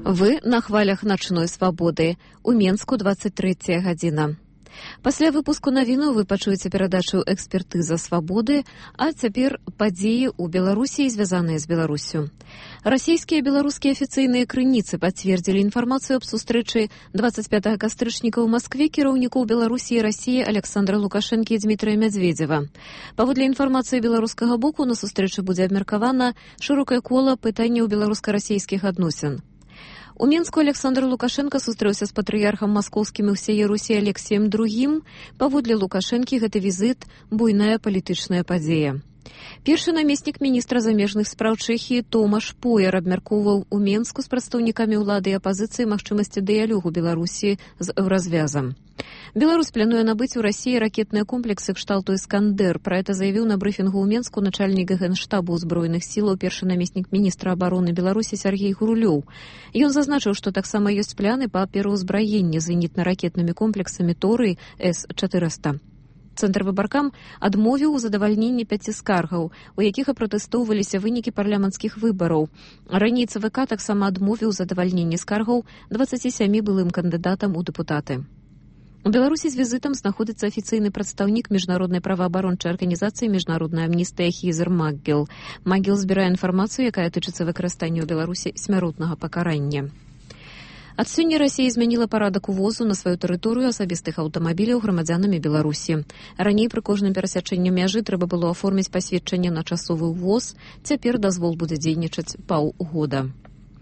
Вы на хвалях начной свабоды. У Менску 23 гадзіна. Пасля выпуску навіну вы пачуеце перадачу «Экспертыза свабоды», а цяпер падзеі ў Беларусі, звязаныя з Беларусю. Расійскія і беларускія афіцыйныя крыніцы пацвердзілі інфармацыю аб сустрэчы 25 кастрычніка ў Маскве кіраўнікоў Беларусі і Расіі Александра Лукашэнкі і Дмітрия Медведзева. Паводле інфармацыі беларускага боку, на сустрэчы будзе абмеркавана шырокае кола пытанняў беларуска-расійскіх адносін. У Менску Александр Лукашенко сустрэўся з патрыярхам маскоўскім і ўсяе Русі Алексеем II. Паводле Лукашэнкі гэты візіт – буйная палітычная падзея. Першы намеснік міністра замежных спраў Чэхіі Томаш Поер абмяркоўваў у Менску з прадстаўнікамі ўлады і апазіцыі магчымасці дыялогу Беларусі з Еўразвязам. Беларусь плануе набыць у Расіі ракетныя комплексы кшталту «Іскандер». Пра гэта заявіў на брыфінгу ў Менску начальнік Генштабу ўзброеных сілаў першы намеснік міністра абароны Беларусі Сергей Гурулёў. Ён зазначыў, што таксама ёсць пляны па пераўзбраенні зенітна-ракетнымі комплексамі «Торы» С-400. Цэнтр выбаркам адмовіў у задавальненні 5 скаргаў, у якіх апратэстоўваліся вынікі парламенцкіх выбараў. Раней ЦВК таксама адмовіў задавальненні скаргаў 27 былым кандыдатам у дэпутаты. У Беларусі з візітам знаходзіцца афіцыйны прадстаўнік міжнароднай праваабарончай арганізацыі «Міжнародная амністыя» Хізер Макгел. Макгел збірае інфармацыю, якая тычыцца выкарыстання ў Беларусі смяротнага пакарання. Ад сёння Расія змяніла парадак увозу на сваю тэрыторыю асабістых аўтамабіляў грамадзянамі Беларусі. Раней пры кожным перасячэнні мяжы трэба было аформіць пасведчанне на часовы ўвоз. Цяпер дазвол будзе дзейнічаць паўгода.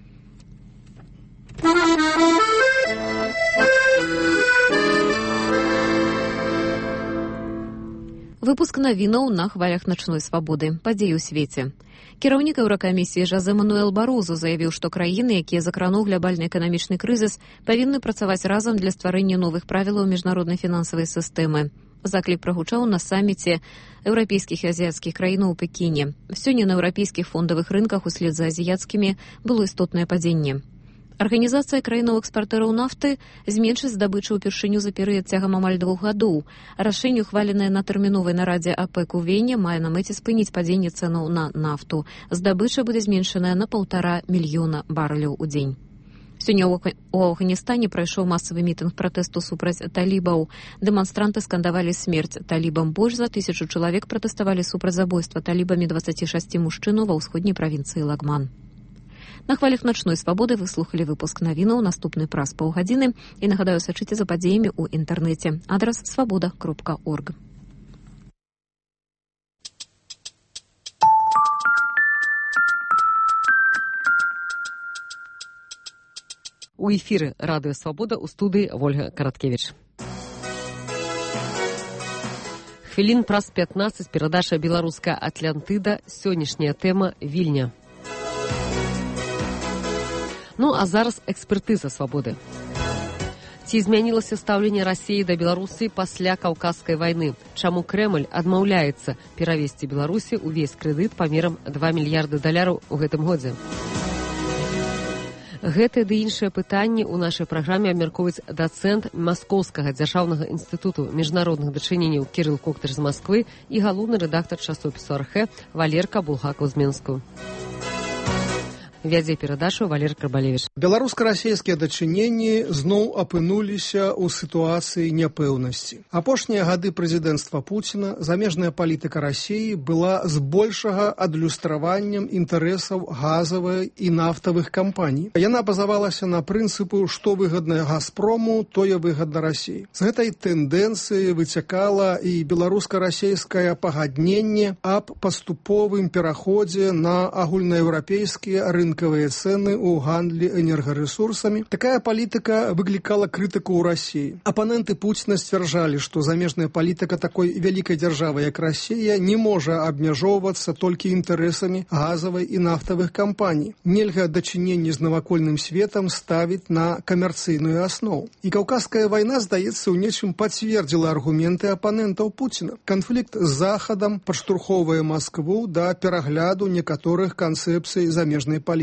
Выпуск навінаў на хвалях начной свабоды. Падзеі ў свеце. Кіраўнік Еўракамісіі Жозе Мануэл Барозу заявіў, што краіны, якія закрануў глобальны эканамічны крызіс, павінны працаваць разам для стварэння новых правілаў міжнароднай фінансавай сістэмы. Заклік прагучаў на саміце еўрапейскіх і азіяцкіх краінаў у Пекіне. Сёння на еўрапейскіх фондавых рынках услед за азіяцкімі было істотнае падзенне. Арганізацыя краінаў-экспартэраў нафты зменшыць здабычу ўпершыню за перыяд цягам амаль 2 гадоў. Рашэнне, ухваленае на тэрміновай нарадзе АПЭК у Вене, мае на мэце спыніць падзенне цэнаў на нафту. Здабыча будзе зменшаная на 1,5 мільёна барэляў у дзень. Сёння ў Афганістане прайшоў масавы мітынг пратэсту супраць талібаў. Дэманстранты скандавалі смерць талібам. Больш за 1000 чалавек пратэставалі супраць забойства талібамі 26 мужчынаў ва ўсходняй правінцыі Лагман. На хвалях начной свабоды вы слухали выпуск навінаў, наступны праз паўгадзіны. І нагадаю, сачыце за падзеямі ў інтэрнэце. Адрас свабода.орг. У эфіры радыё «Свабода», у студыі Вольга Караткевіч. Хвілін праз 15 перадача «Беларуская Атлантыда». Сённяшняя тэма Вільня. Ну, а зараз экспертыза свабоды. Ці змянілася стаўленне Расіі да Беларусі пасля Каўказскай вайны? Чаму Крэмль адмаўляецца перавесці Беларусі ўвесь крэдыт памерам $2 мільярды у гэтым годзе? Гэтыя ды іншыя пытанні ў нашай праграме абмяркоўваюць дацэнт Маскоўскага дзяржаўнага інстытуту міжнародных дачыненняў Кірыл Коктар з Масквы і галоўны рэдактар часопісу «Архэ» Валерка Булгакаў з Менску. Вядзе перадачу Валер Карбалевіч. Беларуска-расійскія дачыненні зноў апынуліся ў сітуацыі няпэўнасці. Апошнія гады прэзідэнцтва Пуціна замежная палітыка Расіі была збольшага адлюстраваннем інтарэсаў газавай і нафтавых кампаній. Яна базавалася на прынцыпу, што выгадна Газпрому, тое выгадна Расіі. З гэтай тэндэнцыі выцякала і беларуска-расійскае пагадненне аб паступовым пераходзе на агульнаеўрапейскія рынкавыя цэны ў гандлі энергарэсурсамі. Такая палітыка выклікала крытыку ў Расіі. Апаненты Пуціна сцвярджалі, што замежная палітыка такой вялікай дзяржавы, як Расія, не можа абмяжоўвацца толькі інтарэсамі газавай і нафтавых кампаній. Нельга дачыненні з навакольным светам ставіць на камерцыйную аснову. І Каўказская вайна, здаецца, ў нечым пацвердзіла аргументы апанентаў Пуціна. Канфлікт з Захадам падштурхоўвае Маскву да перагляду некаторых канцэпцый замежнай палітыкі.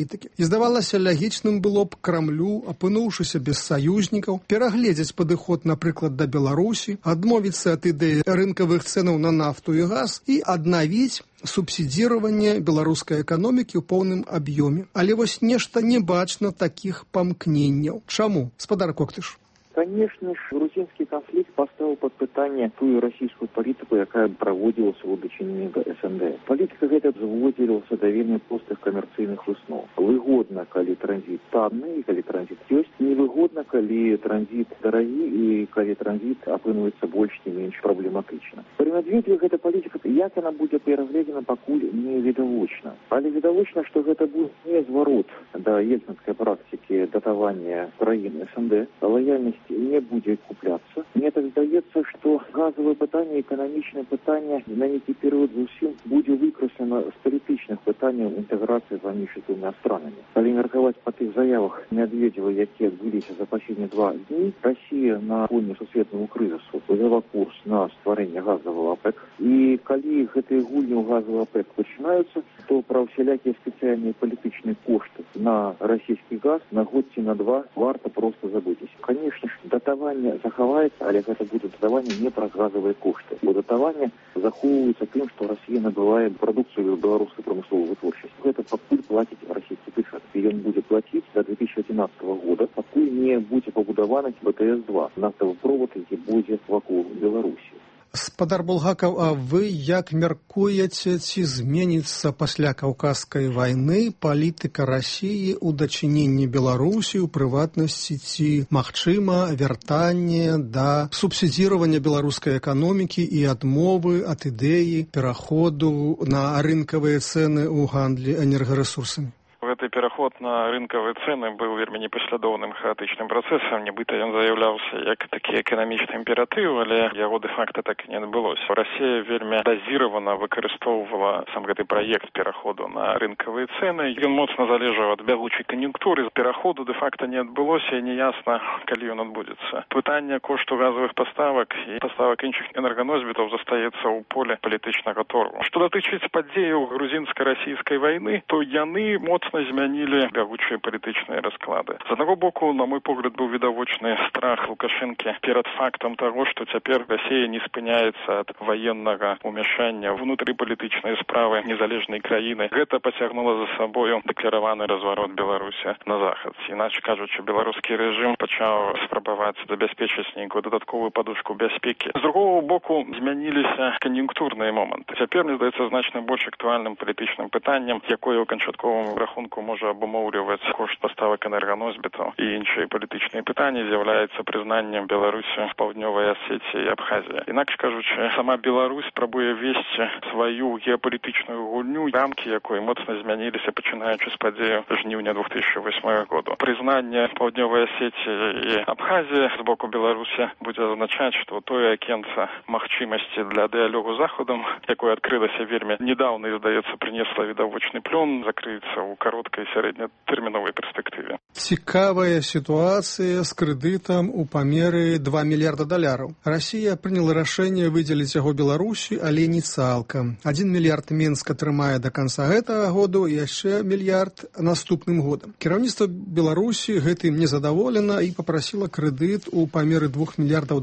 палітыкі. І здавалася, лагічным было б Крамлю, апынуўшыся без саюзнікаў, перагледзець падыход, напрыклад, да Беларусі, адмовіцца ад ідэі рынкавых цэнаў на нафту і газ і аднавіць субсидирование беларускай эканомікі ў поўным аб'ёме. Але вось нешта не бачна такіх памкненняў. Чаму? Спадар Коктыш. Конечно ж, грузинский конфликт поставил под пытание ту российскую политику, якая проводилась в дачыненні до СНД. Политика гэта заводзілася да вельмі простых камерцыйных выснов. Выгодна, калі транзит танны, і калі транзит ёсць. Невыгодна, калі транзит дарагі, і калі транзит апынуецца больш не менш праблематычна. Пры Медведеве гэта палітика, як яна будзе перагледзена, пакуль не відавочна. Але відавочна, што гэта будзе не зварот да ельцынскай практыкі датавання краін СНД, а лаяльнасць не будет купляться. Мне так здаецца, что газовое пытанне, экономичное пытанне на некий период зусім будет выкраслено с политичных пытаний интеграции с вами двумя странами. Калі меркаваць по тых заявах Медведева, якія адбыліся за последние 2 дні, Россия на фоне сусветнага крызісу узяла курс на стварэнне газового ОПЕК. И калі гэтыя гульні ў газовый ОПЕК пачынаюцца, то про всякие специальные политичные кошты на российский газ на год ці на 2 варто просто забыць. Конечно, датаванне захаваецца, але гэта будзе датаванне не праз газавыя кошты. Бо датаванне захоўваецца тым, што Расія набывае прадукцыю беларускай прамысловай вытворчасці. Гэта пакуль плаціць расійскі бюджэт. І ён будзе плаціць до 2011 года, пакуль не будзе пабудаваны БТС-2, нафтавы провод, які будзе вакол Беларусі. Спадар Булгакаў, а вы як мяркуеце, ці зменіцца пасля Каўказскай вайны палітыка Расіі ў дачыненні Беларусі, у прыватнасці, ці магчыма вяртанне да субсідзіравання беларускай эканомікі і адмовы ад ідэі пераходу на рынкавыя цэны ў гандлі энергарэсурсамі? Гэты пераход на рынкавыя цэны быў вельмі непаслядоўным хаатычным працэсам. Нібыта ён заяўляўся як такі эканамічны імператыў, але яго дэ-факта так і не адбылося. Расія вельмі дазіравана выкарыстоўвала сам гэты праект пераходу на рынкавыя цэны. Ён моцна залежаў ад бягучай кан'юнктуры. Пераходу дэ-факта не адбылося і неясна, калі ён адбудзецца. Пытанне кошту газавых паставак і паставак іншых энерганосьбітаў застаецца ў поле палітычнага торгу. Што датычыць падзеяў грузінска-расійскай вайны, то яны моцна змянілі бягучыя палітычныя расклады. З аднаго боку, на мой погляд, быў відавочны страх Лукашэнкі перад фактам таго, што цяпер Расія не спыняецца ад ваеннага ўмяшання ўнутры палітычнай справы незалежнай краіны. Гэта пацягнула за сабою дэклараваны разварот Беларусі на захад. Іначе кажучы, беларускі рэжым пачаў спрабаваць забяспечыць нейкую дадатковую падушку бяспекі. З другого боку, змяніліся кан'юнктурныя моманты. Цяпер, мне здаецца, значна больш актуальным палітычным пытаннем, якое ў канчатковым рахунку можа абумоўліваць кошт паставак энерганосьбітаў і іншыя палітычныя пытанні, з'яўляецца прызнаннем Беларусі паўднёвай Асетіі і Абхазіі. Інакш кажучы, сама Беларусь спрабуе весці сваю геапалітычную гульню, рамкі якой моцна змяніліся, пачынаючы з падзеяў жніўня 2008 года. Прызнанне паўднёвай Асетіі і Абхазіі з боку Беларусі будзе азначаць, што тое акенца магчымасці для дыялогу з Захадам, якое адкрылася вельмі недаўна і, здаецца, прынесла відавочны плён, закрыецца ў кароткай і сярэднятэрміновай перспектыве. Цікавая сітуацыя з крэдытам у памеры $2 мільярда. Расія прыняла рашэнне выдзеліць яго Беларусі, але не цалкам. 1 мільярд Мінск атрымае да канца гэтага году і яшчэ мільярд наступным годам. Кіраўніцтва Беларусі гэтым незадаволена і папрасіла крэдыт у памеры $2 мільярдаў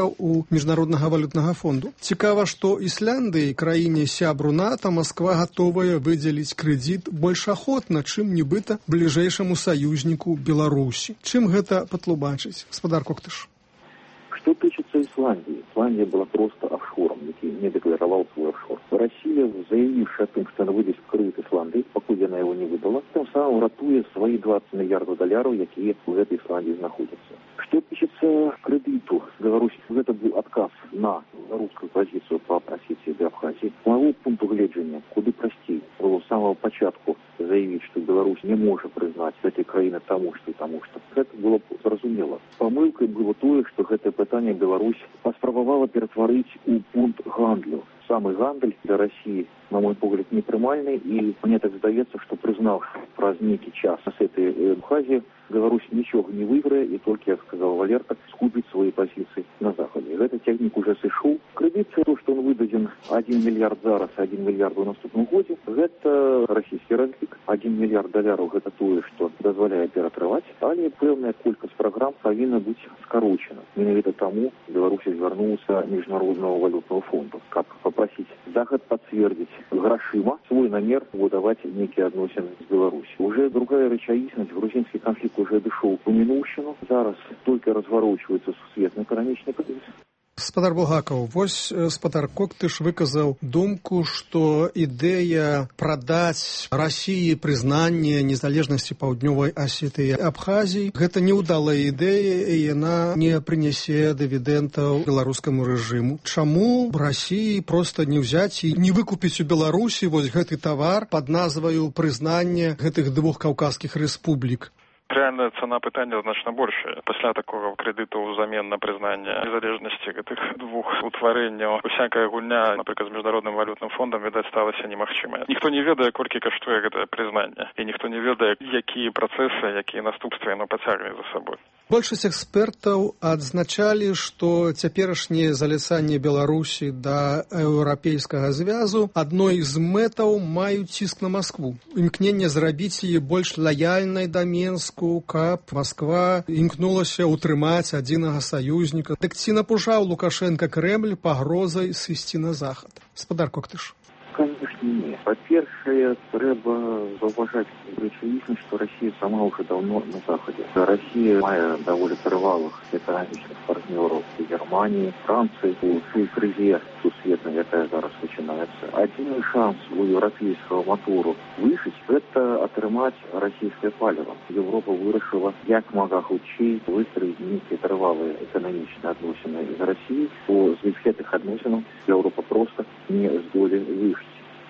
у Міжнароднага валютнага фонду. Цікава, што Ісляндыі, краіне сябру НАТО, Масква гатовая выдзеліць крэдыт больш ахвотна, чым нібыта бліжэйшаму саюзніку Беларусі. Чым гэта патлумачыць? Спадар Коктыш. Что тычыцца Исландии? Исландия была просто офшором, який не декларовал свой офшор. Россия, заявившая о том, что она выдаст кредит Исландии, покуда она его не выдала, тем самым ратуя свои $20 миллиардов, якія в этой Исландии находятся. Что тычыцца кредиту Беларуси, это был отказ на русскую позицию по Осетии и Абхазии. С моего пункту гледжання, куды простей было с самого початку заявить, что Беларусь не может признать эти краины тому, что. Это было зразумела. Помылкой было тое, что это пытание Беларусь паспрабавала ператварыць у пункт гандлю. Самый гандль для России на мой погляд, непрымальны, і мне так здаецца, што прызнаўшы праз нейкі час з этой Абхазіі, Беларусь нічога не выйграе і толькі, як сказал Валерка, скупіць свае пазіцыі на Захадзе. Гэты цягнік уже сышоў. Крэдыт, то, што он выдадзен 1 мільярд зараз, 1 мільярд у наступным годзе, гэта расійскі разлік. 1 мільярд даляраў гэта тое, што дазваляе ператрываць, але пэўная колькасць праграм павінна быць скарочана. Менавіта таму Беларусь звярнулася Міжнароднага валютнага фонду, каб папрасіць Захад пацвердзіць грашыма свой намер будаваць нейкія адносіны з Беларусі. Уже другая рэчаіснасць, грузінскі канфлікт уже дышоў у мінуўшчыну. Зараз толькі разварочваецца сусветны эканамічны крызіс. Спадар Булгакаў, вось спадар Коктыш выказаў думку, што ідэя прадаць Расіі прызнанне незалежнасці паўднёвай Асетыі і Абхазіі гэта неўдалая ідэя, і яна не прынясе дывідэнтаў беларускаму рэжыму. Чаму Расіі проста не ўзяць і не выкупіць у Беларусі вось гэты тавар пад назваю прызнання гэтых двух каўказскіх рэспублік? Реальная цена пытання значна большая. Пасля такого крэдыту ўзамен на прызнанне незалежнасці гэтых двух утварэнняў усякая гульня, напрыклад, з Міжнародным валютным фондам, відаць, сталася немагчымая. Ніхто не ведае, колькі каштуе гэтае прызнанне, і ніхто не ведае, якія працэсы, якія наступствы яно пацягне за сабой. Большасць экспертаў адзначалі, што цяперашняе заляцанне Беларусі да еўрапейскага звязу адной з мэтаў маюць ціск на Маскву. Імкненне зрабіць яе больш лаяльнай да Менску, каб Масква імкнулася ўтрымаць адзінага саюзніка. Дык ці напужаў Лукашенка Кремль пагрозай сысці на захад? Спадар Коктыш. Конечно, нет. Во-первых, трэба заўважаць рэчаіснасць, што Расія сама ўжо даўно на Захадзе. Расія мае даволі трывалых эканамічных партнёраў у Германії, Францыі, у той крызе сусветнай, якая зараз пачынаецца. Адзіны шанс у еўрапейскага матору выжыць – гэта атрымаць расійскае паліва. Еўропа вырашыла як мага хутчэй выстраіць нейкія трывалыя эканамічныя адносіны з Расіяй, бо з гэтых адносінаў Еўропа проста не здолее выжыць.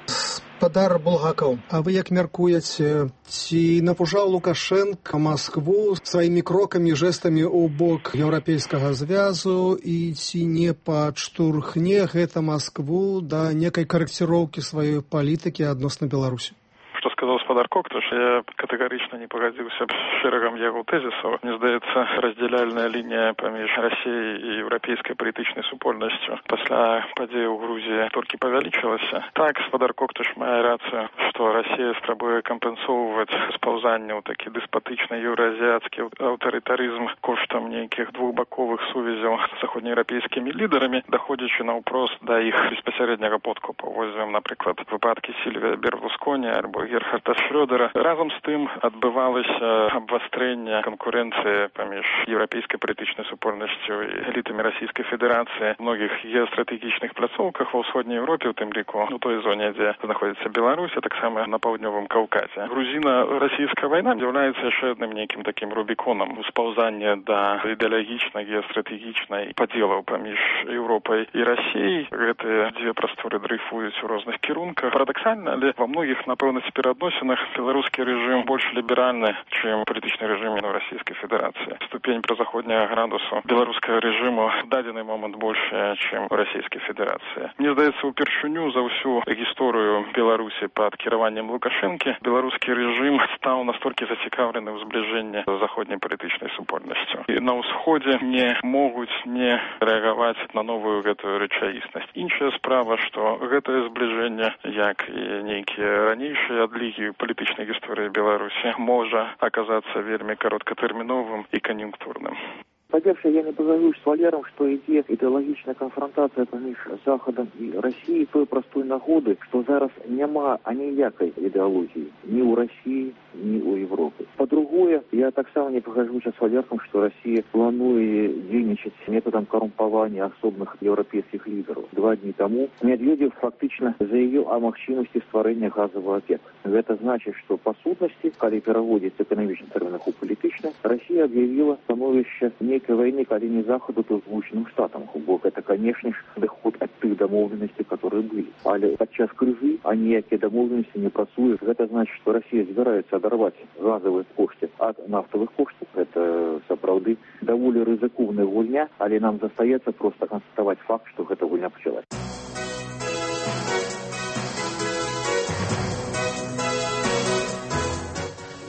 Спадар Булгакаў, а вы як мяркуеце, ці напужаў Лукашенка Маскву сваімі крокамі, жэстамі ў бок еўрапейскага звязу, і ці не падштурхне гэта Маскву да некай карэкціроўкі сваёй палітыкі адносна Беларусі? Што сказаў спадар Коктыш, я катэгарычна не пагадзіўся з шэрагам яго тэзісаў. Мне здаецца, раздзяляльная лінія паміж Расіяй і еўрапейскай палітычнай супольнасцю пасля падзей у Грузіі толькі павялічылася. Так, спадар Коктыш мае рацыю, што Расія спрабуе кампенсоўваць спаўзанне ў такі деспатычны еўразіяцкі аўтарытарызм коштам нейкіх двухбаковых сувязяў з заходнееўрапейскімі лідарамі, даходзячы наўпрост да іх беспасярэдняга подкупу. Возьмем, напрыклад, выпадкі Сільвія Берлусконі альбо Герхарда Шрёдера. Разам з тым адбывалася абвастрэнне канкурэнцыі паміж еўрапейскай палітычнай супольнасцю і элітамі Расійскай Федэрацыі в многіх геастратэгічных пляцоўках ва ўсходняй Еўропе, у тым ліку у той зоне, дзе знаходзіцца Беларусь, а таксама на паўднёвым Каўказе. Грузіна-расійская вайна з'яўляецца яшчэ адным нейкім такім рубіконам спаўзання да ідэалагічнай, геастратэгічнай падзелаў паміж Еўропай і Расіяй. Гэтыя дзве прасторы дрейфуюць у розных кірунках. Парадаксальна, але ва многіх, напэўна, пераадносінах беларускі рэжым больш ліберальны, чым палітычны рэжым Расійскай Федэрацыі. Ступень прозаходняга градусу беларускага рэжыму в дадзены момант большая, чым у Расійскай Федэрацыі. Мне здаецца, упершыню за ўсю гісторыю Беларусі пад кіраваннем Лукашэнкі беларускі рэжым стаў настолькі зацікаўлены ў збліжэнні з заходняй палітычнай супольнасцю. І на ўсходзе не могуць не рэагаваць на новую гэтую рэчаіснасць. Іншая справа, што гэтае збліжэнне, як і нейкія ранейшыя адлігі палітычнай гісторыі Беларусі, можа аказацца вельмі кароткатэрміновым і кан'юнктурным. По-перше, я не погоджуюсь с Валером, что ідзе ідэалагічная канфронтацыя паміж Захадам і Расіяй той простой нагоды, што зараз няма аніякай ідэалогіі ні ў Расіі, ні ў Европы. По-другое, я таксама не погоджуюся с Валером, што Расія плануе дзейнічаць методам карумпавання асобных еўрапейскіх лідараў. 2 дні таму Медведев фактычна заявіў о магчымасці стварэння газавага ОПЕК. Гэта значыць, што па сутнасці, калі пераводзіць эканамічны тэрмінах у палітычны, Расія аб'явіла становішча нейкай вайны, калі не Заходу, то Злучаным Штатам. Бо гэта, канешне ж, адыход ад тых дамоўленасцей, которые былі. Але падчас крызы аніякія дамоўленасці не працуюць. Гэта значыць, што Расія збіраецца адарваць газавыя кошты ад нафтавых коштаў. Гэта сапраўды даволі рызыкоўная гульня, але нам застаецца проста канстатаваць факт, што гэта гульня пачалась.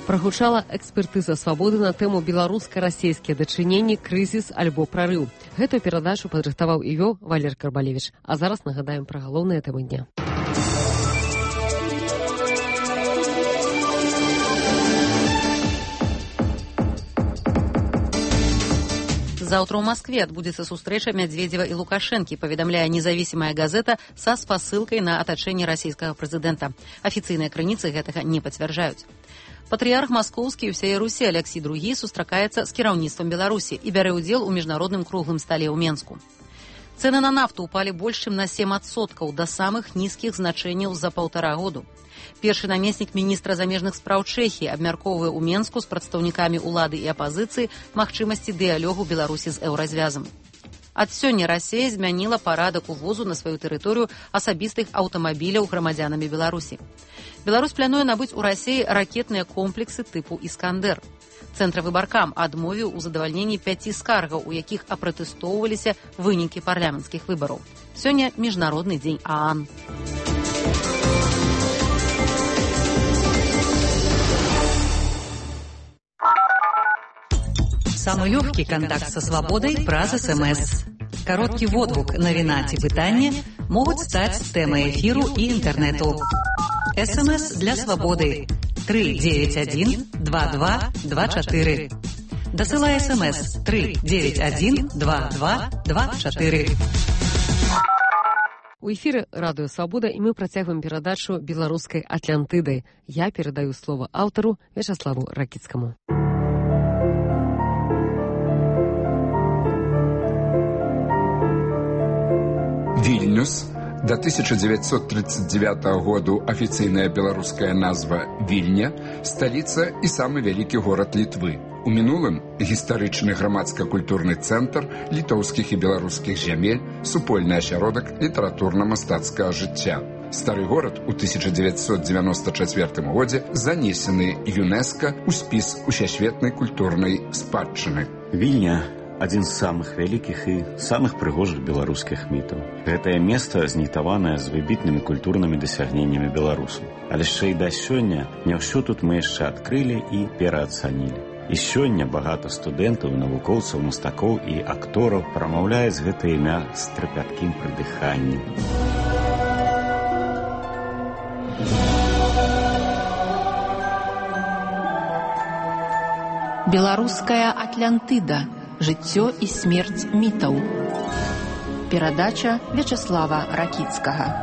Прагучала экспертыза свабоды на тэму беларуска-расейскія дачыненні, крызіс альбо прарыў. Гэтую перадачу падрыхтаваў і вёў Валер Карбалевіч. А зараз нагадаем пра галоўныя тэмы дня. Завтра в Москве отбудется встреча Медведева и Лукашенко, поведомляя независимая газета со спасылкой на оточение российского президента. Официальные крыніцы гэтага не подтверждают. Патрыярх Маскоўскі і ўсяе Русі Алексій II сустракаецца з кіраўніцтвам Беларусі і бярэ ўдзел у міжнародным круглым стале ў Менску. Цены на нафту упали больше, чем на 7% до самых низких значений за 1,5 года. Першы намеснік міністра замежных спраў Чэхіі абмяркоўвае ў Менску з прадстаўнікамі ўлады і апазіцыі магчымасці дыялогу Беларусі з еўразвязам. Ад сёння Расія змяніла парадак увозу на сваю тэрыторыю асабістых аўтамабіляў грамадзянамі Беларусі. Беларусь плануе набыць у Расіі ракетныя комплексы тыпу «Іскандер». Цэнтравы баркам адмовіў у задавальненні 5 скаргаў, у якіх апратэстоўваліся вынікі парламенцкіх выбараў. Сёння міжнародны дзень ААН. Самый легкий контакт со свободой праз СМС. Короткий водгук, навіна ці пытанне могуць стаць тэмай эфіру і інтэрнэту. СМС для свободы 391-2224. Дасылай СМС 391-2224. У эфіры радыё «Свабода» і мы працягваем перадачу беларускай Атлантыды. Я перадаю слово аўтару Вячаславу Ракіцкаму. Вільнюс. До 1939 году офіцыйная беларуская назва Вільня, сталіца і самы вялікі горад Літвы. У мінулым гістарычны грамадска-культурны цэнтр літоўскіх і беларускіх зямель, супольны асяродак літаратурна-мастацкага жыцця. Стары горад у 1994 годзе занесены ЮНЕСКО ў спіс усесветнай культурнай спадчыны. Вільня адзін з самых вялікіх і самых прыгожых беларускіх мітаў. Гэтае месца знітаванае з выбітнымі культурнымі дасягненнямі беларусаў. Але яшчэ і да сёння не ўсё тут мы яшчэ адкрылі і пераацанілі. І сёння багата студэнтаў, навукоўцаў, мастакоў і актораў прамаўляюць гэта імя з трапяткім прыдыханнем. Беларуская Атлантыда. Жыццё і смерць мітаў. Перадача Вячаслава Ракіцкага.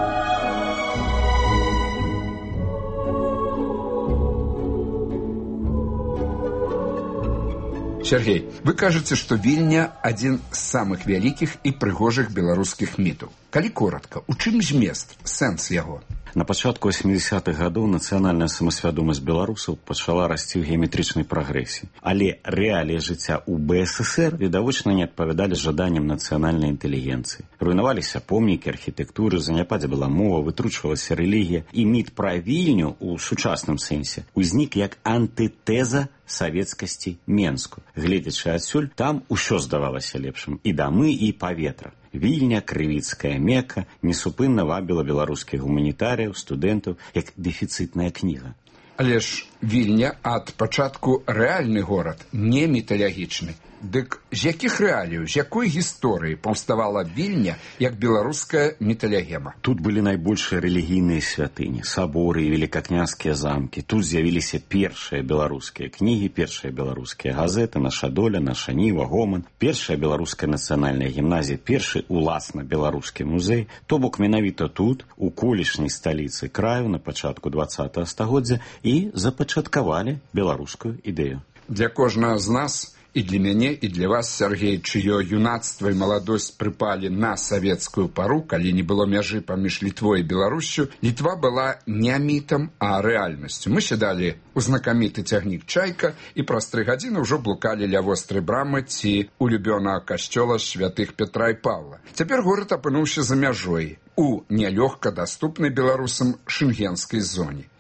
Сергей, вы кажаце, што Вільня адзін з самых вялікіх і прыгожых беларускіх мітаў. Калі коратка, у чым змест, сэнс яго? На пачатку 80-х гадоў нацыянальная самасвядомасць беларусаў пачала расці ў геаметрычнай прагрэсіі. Але рэаліі жыцця ў БССР відавочна не адпавядалі жаданням нацыянальнай інтэлігенцыі. Руйнаваліся помнікі архітэктуры, заняпадзявала мова, вытручвалася рэлігія, і міт пра Вільню ў сучасным сэнсе узнік як антытэза савецкасці Менску. Гледзячы адсюль, там усё здавалася лепшым, і дамы, і паветра. Вільня, крывіцкая Мека, несупынна вабіла беларускіх гуманітарыяў, студэнтаў, як дэфіцытная кніга. Але ж Вільня ад пачатку рэальны горад, не міталагічны. Дык з якіх рэаліяў, з якой гісторыі паўставала Вільня як беларуская міталягема? Тут былі найбольшыя рэлігійныя святыні, саборы і великакняжскія замкі. Тут з'явіліся першыя беларускія кнігі, першыя беларускія газеты, наша доля, наша ніва, гоман, першая беларуская нацыянальная гімназія, першы уласна беларускі музей. То бок менавіта тут, у колішняй сталіцы краю на пачатку 20-го стагоддзя і запачаткавалі беларускую ідэю. Для кожнага з нас і для мяне, і для вас, Сергей, чыё юнацтва і маладосць прыпалі на савецкую пару, калі не было мяжы паміж Літвой і Беларуссю, Літва была не мітам, а рэальнасцю. Мы сядалі ў знакаміты цягнік «Чайка» і праз 3 гадзіны ўжо блукалі ля вострай брамы ці улюбёнага касцёла святых Петра і Павла. Цяпер горад апынуўся за мяжой, у нялёгка даступнай беларусам шэнгенскай зоне.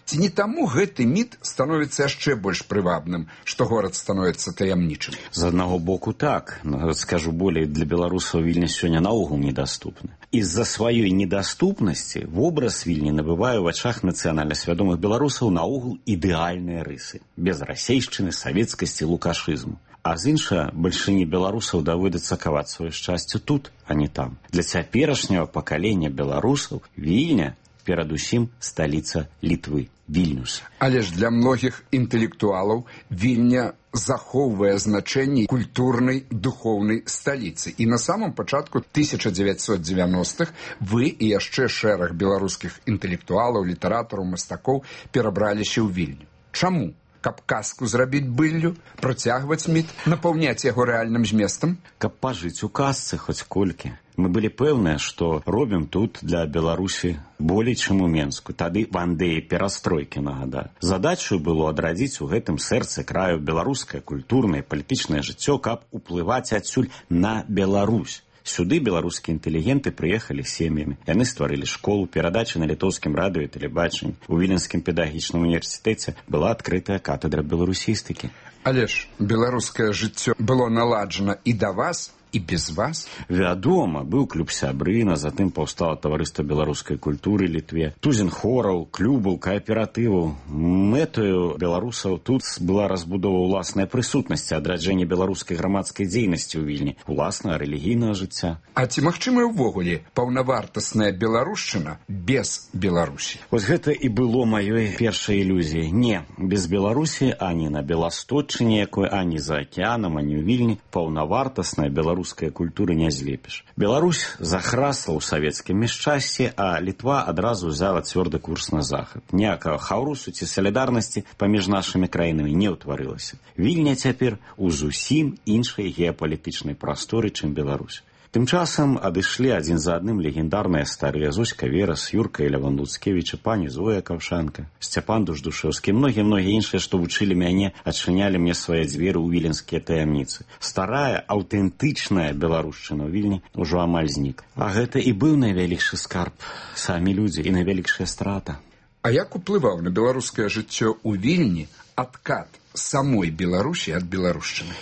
Ці не таму гэты міт становіцца яшчэ больш прывабным, што горад становіцца таямнічым? З аднаго боку так, но, скажу болей, для беларусаў Вільня сёння наогул недаступна. Из-за сваёй недаступнасці вобраз Вільні набывае ў вачах нацыянальна свядомых беларусаў наогул ідэальныя рысы, без расейшчыны, савецкасці, лукашызму. А з іншага, бальшыні беларусаў даводзіцца каваць сваё шчасце тут, а не там. Для цяперашняга пакалення беларусаў Вільня перадусім сталіца Літвы, Вільнюс. Але ж для многіх інтэлектуалаў Вільня захоўвае значэнне культурнай, духоўнай сталіцы. І на самом пачатку 1990-х вы і яшчэ шэраг беларускіх інтэлектуалаў, літаратараў, мастакоў перабраліся ў Вільню. Чаму? Каб казку зрабіць быллю, працягваць міт, напаўняць яго рэальным зместам? Каб пажыць у казцы хоць колькі. Мы былі пэўныя, што робім тут для Беларусі болей, чым у Менску. Тады Вандеі перастройкі нагадаю. Задачаю было адрадзіць у гэтым сэрцы краю беларускае культурнае і палітычнае жыццё, каб уплываць адсюль на Беларусь. Сюды беларускія інтэлігенты прыехалі сем'ямі. Яны стварылі школу, перадачы на літоўскім радыё і тэлебачанні. У Віленскім педагагічным універсітэце была адкрытая катедра беларусістыкі. Але ж беларускае жыццё было наладжана і да вас, і без вас? Вядома, быў клуб сябрына, затым паўстала таварыства беларускай культуры Літве, тузін хораў, клубаў, кааператываў. Мэтаю беларусаў тут была разбудова ўласнай прысутнасці, адраджэнне беларускай грамадскай дзейнасці ў Вільні, уласнага рэлігійнага жыцця. А ці магчымая ўвогуле паўнавартасная беларушчына без Беларусі? Вось гэта і было маёй першай ілюзіяй. Не, без Беларусі ані на Беласточчыне якой, ані за акеанам, ані ў Вільні паўнавартасная беларуская культуры не злепіш. Беларусь захрасла ў савецкім няшчасці, а Літва адразу ўзяла цвёрды курс на захад. Ніякага хаўрусу ці салідарнасці паміж нашымі краінамі не ўтварылася. Вільня цяпер у зусім іншай геапалітычнай прасторы, чым Беларусь. Тым часам адышлі адзін за адным легендарныя старыя Зоська Верас, Юрка і Лявон Луцкевіч, пані Зоя Каўшанка, Сцяпан Дуждушэўскі, многія іншыя, што вучылі мяне, адчынялі мне свае дзверы ў віленскія таямніцы. Старая, аўтэнтычная беларушчына ў Вільні ўжо амаль знік. А гэта і быў найвялікшы скарб, самі людзі, і найвялікшая страта. А як уплываў на беларускае жыццё ў Вільні адкат самой Беларусі ад беларушчыны?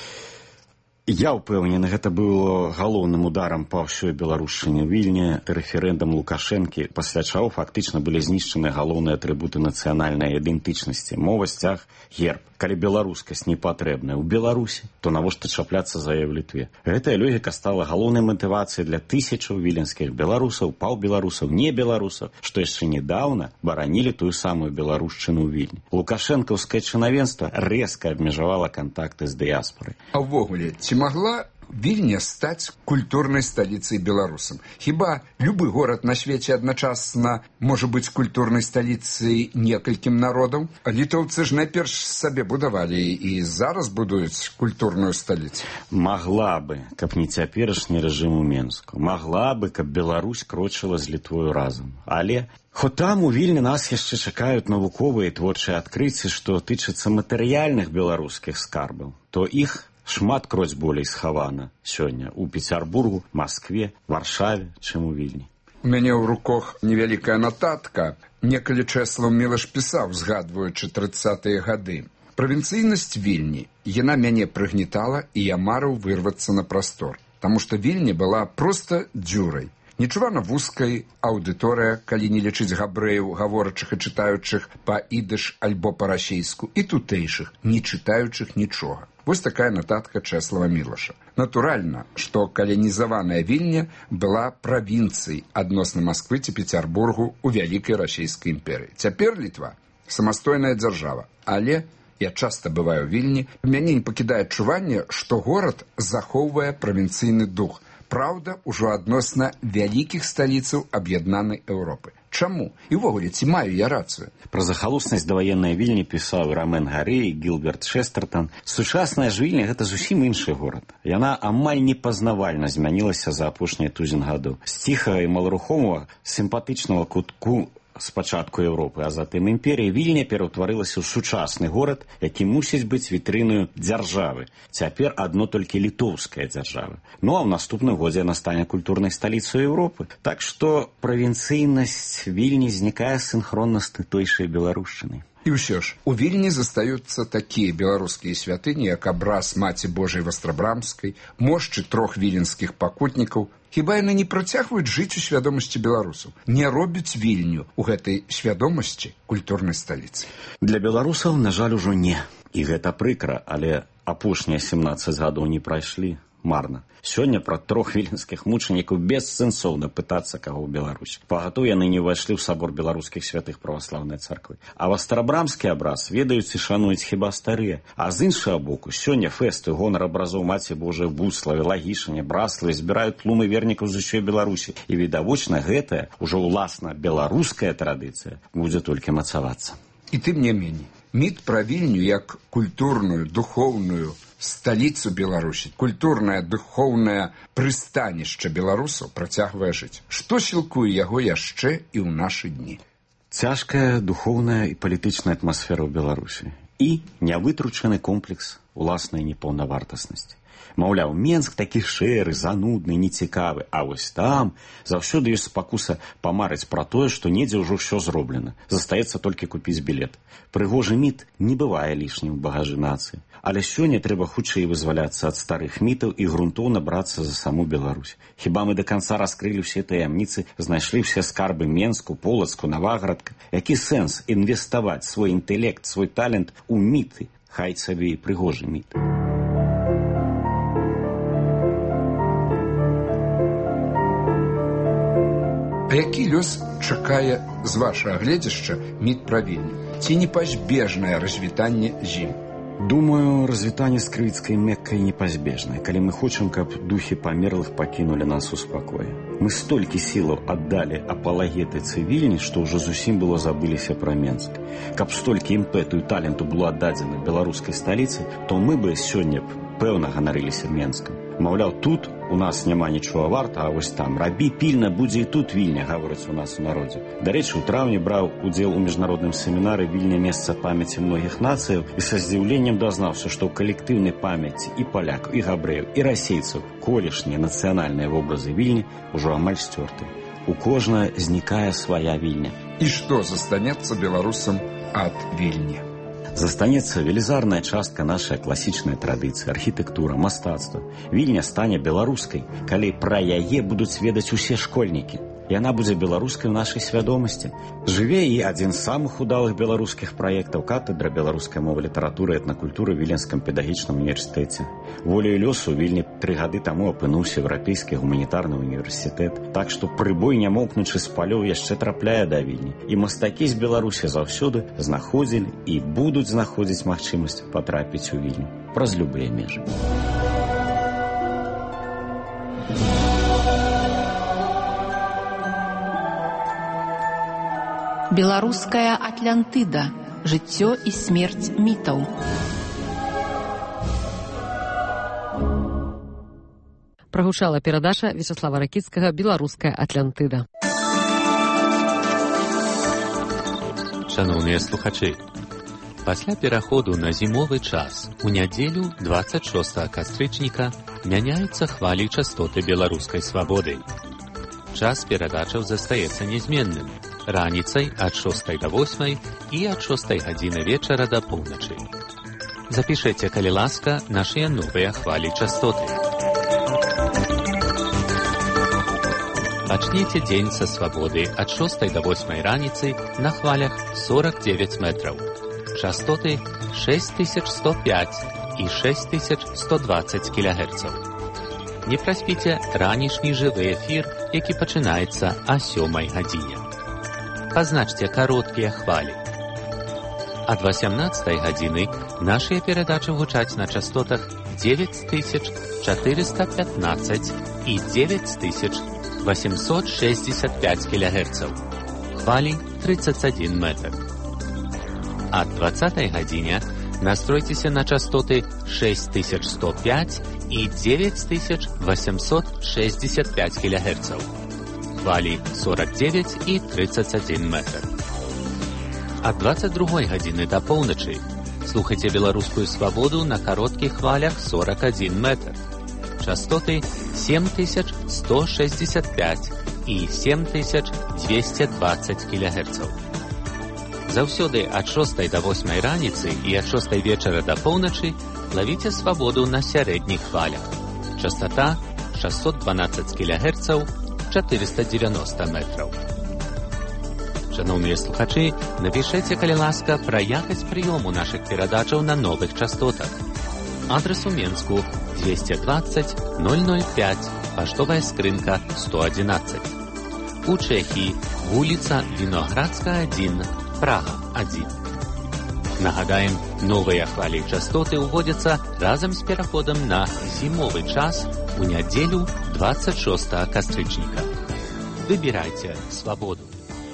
Я ўпэўнены, гэта было галоўным ударам па ўсёй беларушчыне. Вільні, рэферэндум Лукашэнкі, пасля чаго фактычна былі знішчаны галоўныя атрыбуты нацыянальнай ідэнтычнасці. Мова, сцяг, герб. Калі беларускасць не патрэбная ў Беларусі, то навошта чапляцца за яе ў Літве? Гэтая логіка стала галоўнай матывацыяй для тысячаў віленскіх беларусаў, паўбеларусаў, не беларусаў, што яшчэ нядаўна баранілі тую самую беларушчыну ў Вільні. Лукашэнкаўскае чынавенства рэзка абмежавала кантакты з дыяспорай. А ўвогуле, ці магла Вільня стаць культурнай сталіцай беларусам? Хіба любы горад на свеце адначасна можа быць культурнай сталіцай некалькім народаў? Літоўцы ж найперш сабе будавалі і зараз будуюць культурную сталіцу. Магла бы, каб не цяперашні рэжым у Менску. Магла бы, каб Беларусь крочыла з Літвою разам. Але хоць там у Вільні нас яшчэ чакаюць навуковыя і творчыя адкрыцці, што тычыцца матэрыяльных беларускіх скарбаў, то іх шматкроць болей схавана сёння ў Пецярбургу, Маскве, Варшаве, чым у Вільні. У мяне ў руках невялікая нататка. Некалі Чэслаў Мілаш пісаў, згадваючы 30-е гады. Правінцыйнасць Вільні, яна мяне прыгнетала, і я марыў вырвацца на прастор. Таму што Вільня была проста дзюрай. Нечувана вузкай аўдыторыя, калі не лічыць габрэяў, гаворачых і чытаючых па-ідыш альбо па-расейску, і тутэйшых, не чытаючых нічога. Вось такая нататка Чэслава Мілаша. Натуральна, што каланізаваная Вільня была правінцыяй адносна Масквы ці Пецярбургу ў вялікай расійскай імперыі. Цяпер Літва самастойная дзяржава, але я часта бываю ў Вільні, мяне не пакідае адчуванне, што горад захоўвае правінцыйны дух. Праўда, ужо адносна вялікіх сталіцаў аб'яднанай Еўропы. Чаму? І ўвогуле, ці маю я рацыю? Пра захалуснасць даваеннай Вільні пісаў Рамен Гарэй і Гілберт Шэстертан. Сучасная ж Вільня – гэта зусім іншы горад. Яна амаль непазнавальна змянілася за апошнія тузін гадоў. З ціхага і маларухомага, сімпатычнага кутку спачатку Европы, а затым імперіі, Вільня пераўтварылася ў сучасны горад, які мусіць быць вітрынаю дзяржавы. Цяпер адно толькі літоўская дзяржава. Ну а ў наступным годзе яна стане культурнай сталіцай Европы. Так што правінцыйнасць Вільні знікае сінхронна з тутэйшай беларушчынай. І ўсё ж, у Вільні застаюцца такія беларускія святыні, як абраз Маці Божай Вастрабрамскай, мошчы 3 віленскіх пакутнікаў. Хіба яны не працягваюць жыць у свядомасці беларусаў? Не робяць Вільню ў гэтай свядомасці культурнай сталіцы? Для беларусаў, на жаль, ужо не. І гэта прыкра, але апошнія 17 гадоў не прайшлі марна. Сёння пра 3 віленскіх мучанікаў бессэнсоўна пытацца каго ў Беларусі. Пагатоў яны не ўвайшлі ў сабор беларускіх святых праваслаўнай царквы. А вастрабрамскі абраз ведаюць і шануюць хіба старыя. А з іншага боку, сёння фэсты гонар абразоў Маці Божай ў Буславе, Лагішыне, Браславе збіраюць тлумы вернікаў з усёй Беларусі. І відавочна гэтая, ужо ўласна беларуская традыцыя будзе толькі мацавацца. І тым не меней, міт пра Вільню як культурную, духоўную сталіцу Беларусі, культурнае, духоўнае прыстанішча беларусаў працягвае жыць. Што сілкуе яго яшчэ і ў нашы дні? Цяжкая духоўная і палітычная атмасфера ў Беларусі і нявытручаны комплекс уласнай непаўнавартаснасці. Маўляў, Менск такі шэры, занудны, нецікавы, а вось там заўсёды ёсць спакуса памарыць пра тое, што недзе ўжо ўсё зроблена. Застаецца толькі купіць білет. Прыгожы міт не бывае лішнім у багажы нацыі. Але сёння трэба хутчэй вызваляцца ад старых мітаў і грунтоўна брацца за саму Беларусь. Хіба мы да канца раскрылі ўсе таямніцы, знайшлі ўсе скарбы Менску, Полацку, Наваградка? Які сэнс інвеставаць свой інтэлект, свой талент у міты? Хай сабе і прыгожы міт. А які лёс чакае з вашага гледзяшча міт пра Вільню? Ці непазбежнае развітанне з ім? Думаю, развітанне з крывіцкай Меккай непазбежнае, калі мы хочам, каб духі памерлых пакінулі нас у спакоі. Мы столькі сілаў аддалі апалагетыцы Вільні, што ўжо зусім было забыліся пра Менск. Каб столькі імпэту і таленту было аддадзена беларускай сталіцы, то мы бы сёння пэўна ганарыліся Менскам. Маўляў, тут у нас няма нічога варта, а вось там рабі пільна, будзе і тут Вільня, гаворыць у нас у народзе. Дарэчы, у траўні браў удзел у міжнародным семінары Вільня месца памяці многіх нацыяў і са здзіўленнем дазнаўся, што ў калектыўнай памяці і палякаў, і габрэяў, і расейцаў колішнія нацыянальныя вобразы Вільні ўжо амаль сцёрты. У кожнага знікае свая Вільня. І што застанецца беларусам ад Вільні? Застанецца велізарная частка нашай класічнай традыцыі, архітэктура, мастацтва. Вільня стане беларускай, калі пра яе будуць ведаць усе школьнікі. Яна будзе беларускай у нашай свядомасці. Жыве і адзін з самых удалых беларускіх праектаў катэдра беларускай мовы, літаратуры і этнакультуры ў Віленскім педагагічным універсітэце. Воляю лёсу Вільні 3 гады таму апынуўся еўрапейскі гуманітарны універсітэт. Так што прыбой, нямоўкнучы з палёў, яшчэ трапляе да Вільні. І мастакі з Беларусі заўсёды знаходзілі і будуць знаходзіць магчымасць патрапіць у Вільню праз любыя межы. Беларуская Атлантыда. Жыццё і смерць мітаў. Прагучала перадача Вячаслава Ракіцкага «Беларуская Атлантыда». Шановныя слухачы, пасля пераходу на зімовы час у нядзелю 26 кастрычніка мяняюцца хвалі частоты беларускай свабоды. Час перадачаў застаецца нязменным. Раніцай ад 6 до 8 і ад 6 гадзіны вечара да поўначы. Запішыце, калі ласка, нашыя новыя хвалі частоты. Пачніце дзень са свабоды ад 6 до 8 раніцы на хвалях 49 метраў. Частоты 6105 і 6120 кГц. Не праспіце ранішні жывы эфір, які пачынаецца о 7 гадзіне. Пазначце кароткія хвалі. Ад 18 гадзіны нашыя перадачы гучаць на частотах 9415 і 9865 кГц. Хвалі 31 метр. Ад 20 гадзіне настройцеся на частоты 6105 і 9865 кГц. хвалі 49 і 31 метр. А 22 гадзіны да поўначы слухайце беларускую свабоду на кароткіх хвалях 41 метр. Частоты 7165 і 7220 кГц. Заўсёды ад 6 до 8 раніцы і ад 6 вечара да поўначы лавіце свабоду на сярэдніх хвалях. Частота 612 кГц, 490 метраў. Шановныя слухачы, напішэце, калі ласка, пра якасць прыёму нашых перадачаў на новых частотах. Адрес у Менску 220 005, паштовая скрынка 111. У Чэхіі вуліца Віноградская 1, Прага 1. Нагадаем, новыя хвалі частоты ўводзяцца разам з пераходам на зімовы час у нядзелю 26 кастрычніка. Выбірайце свабоду.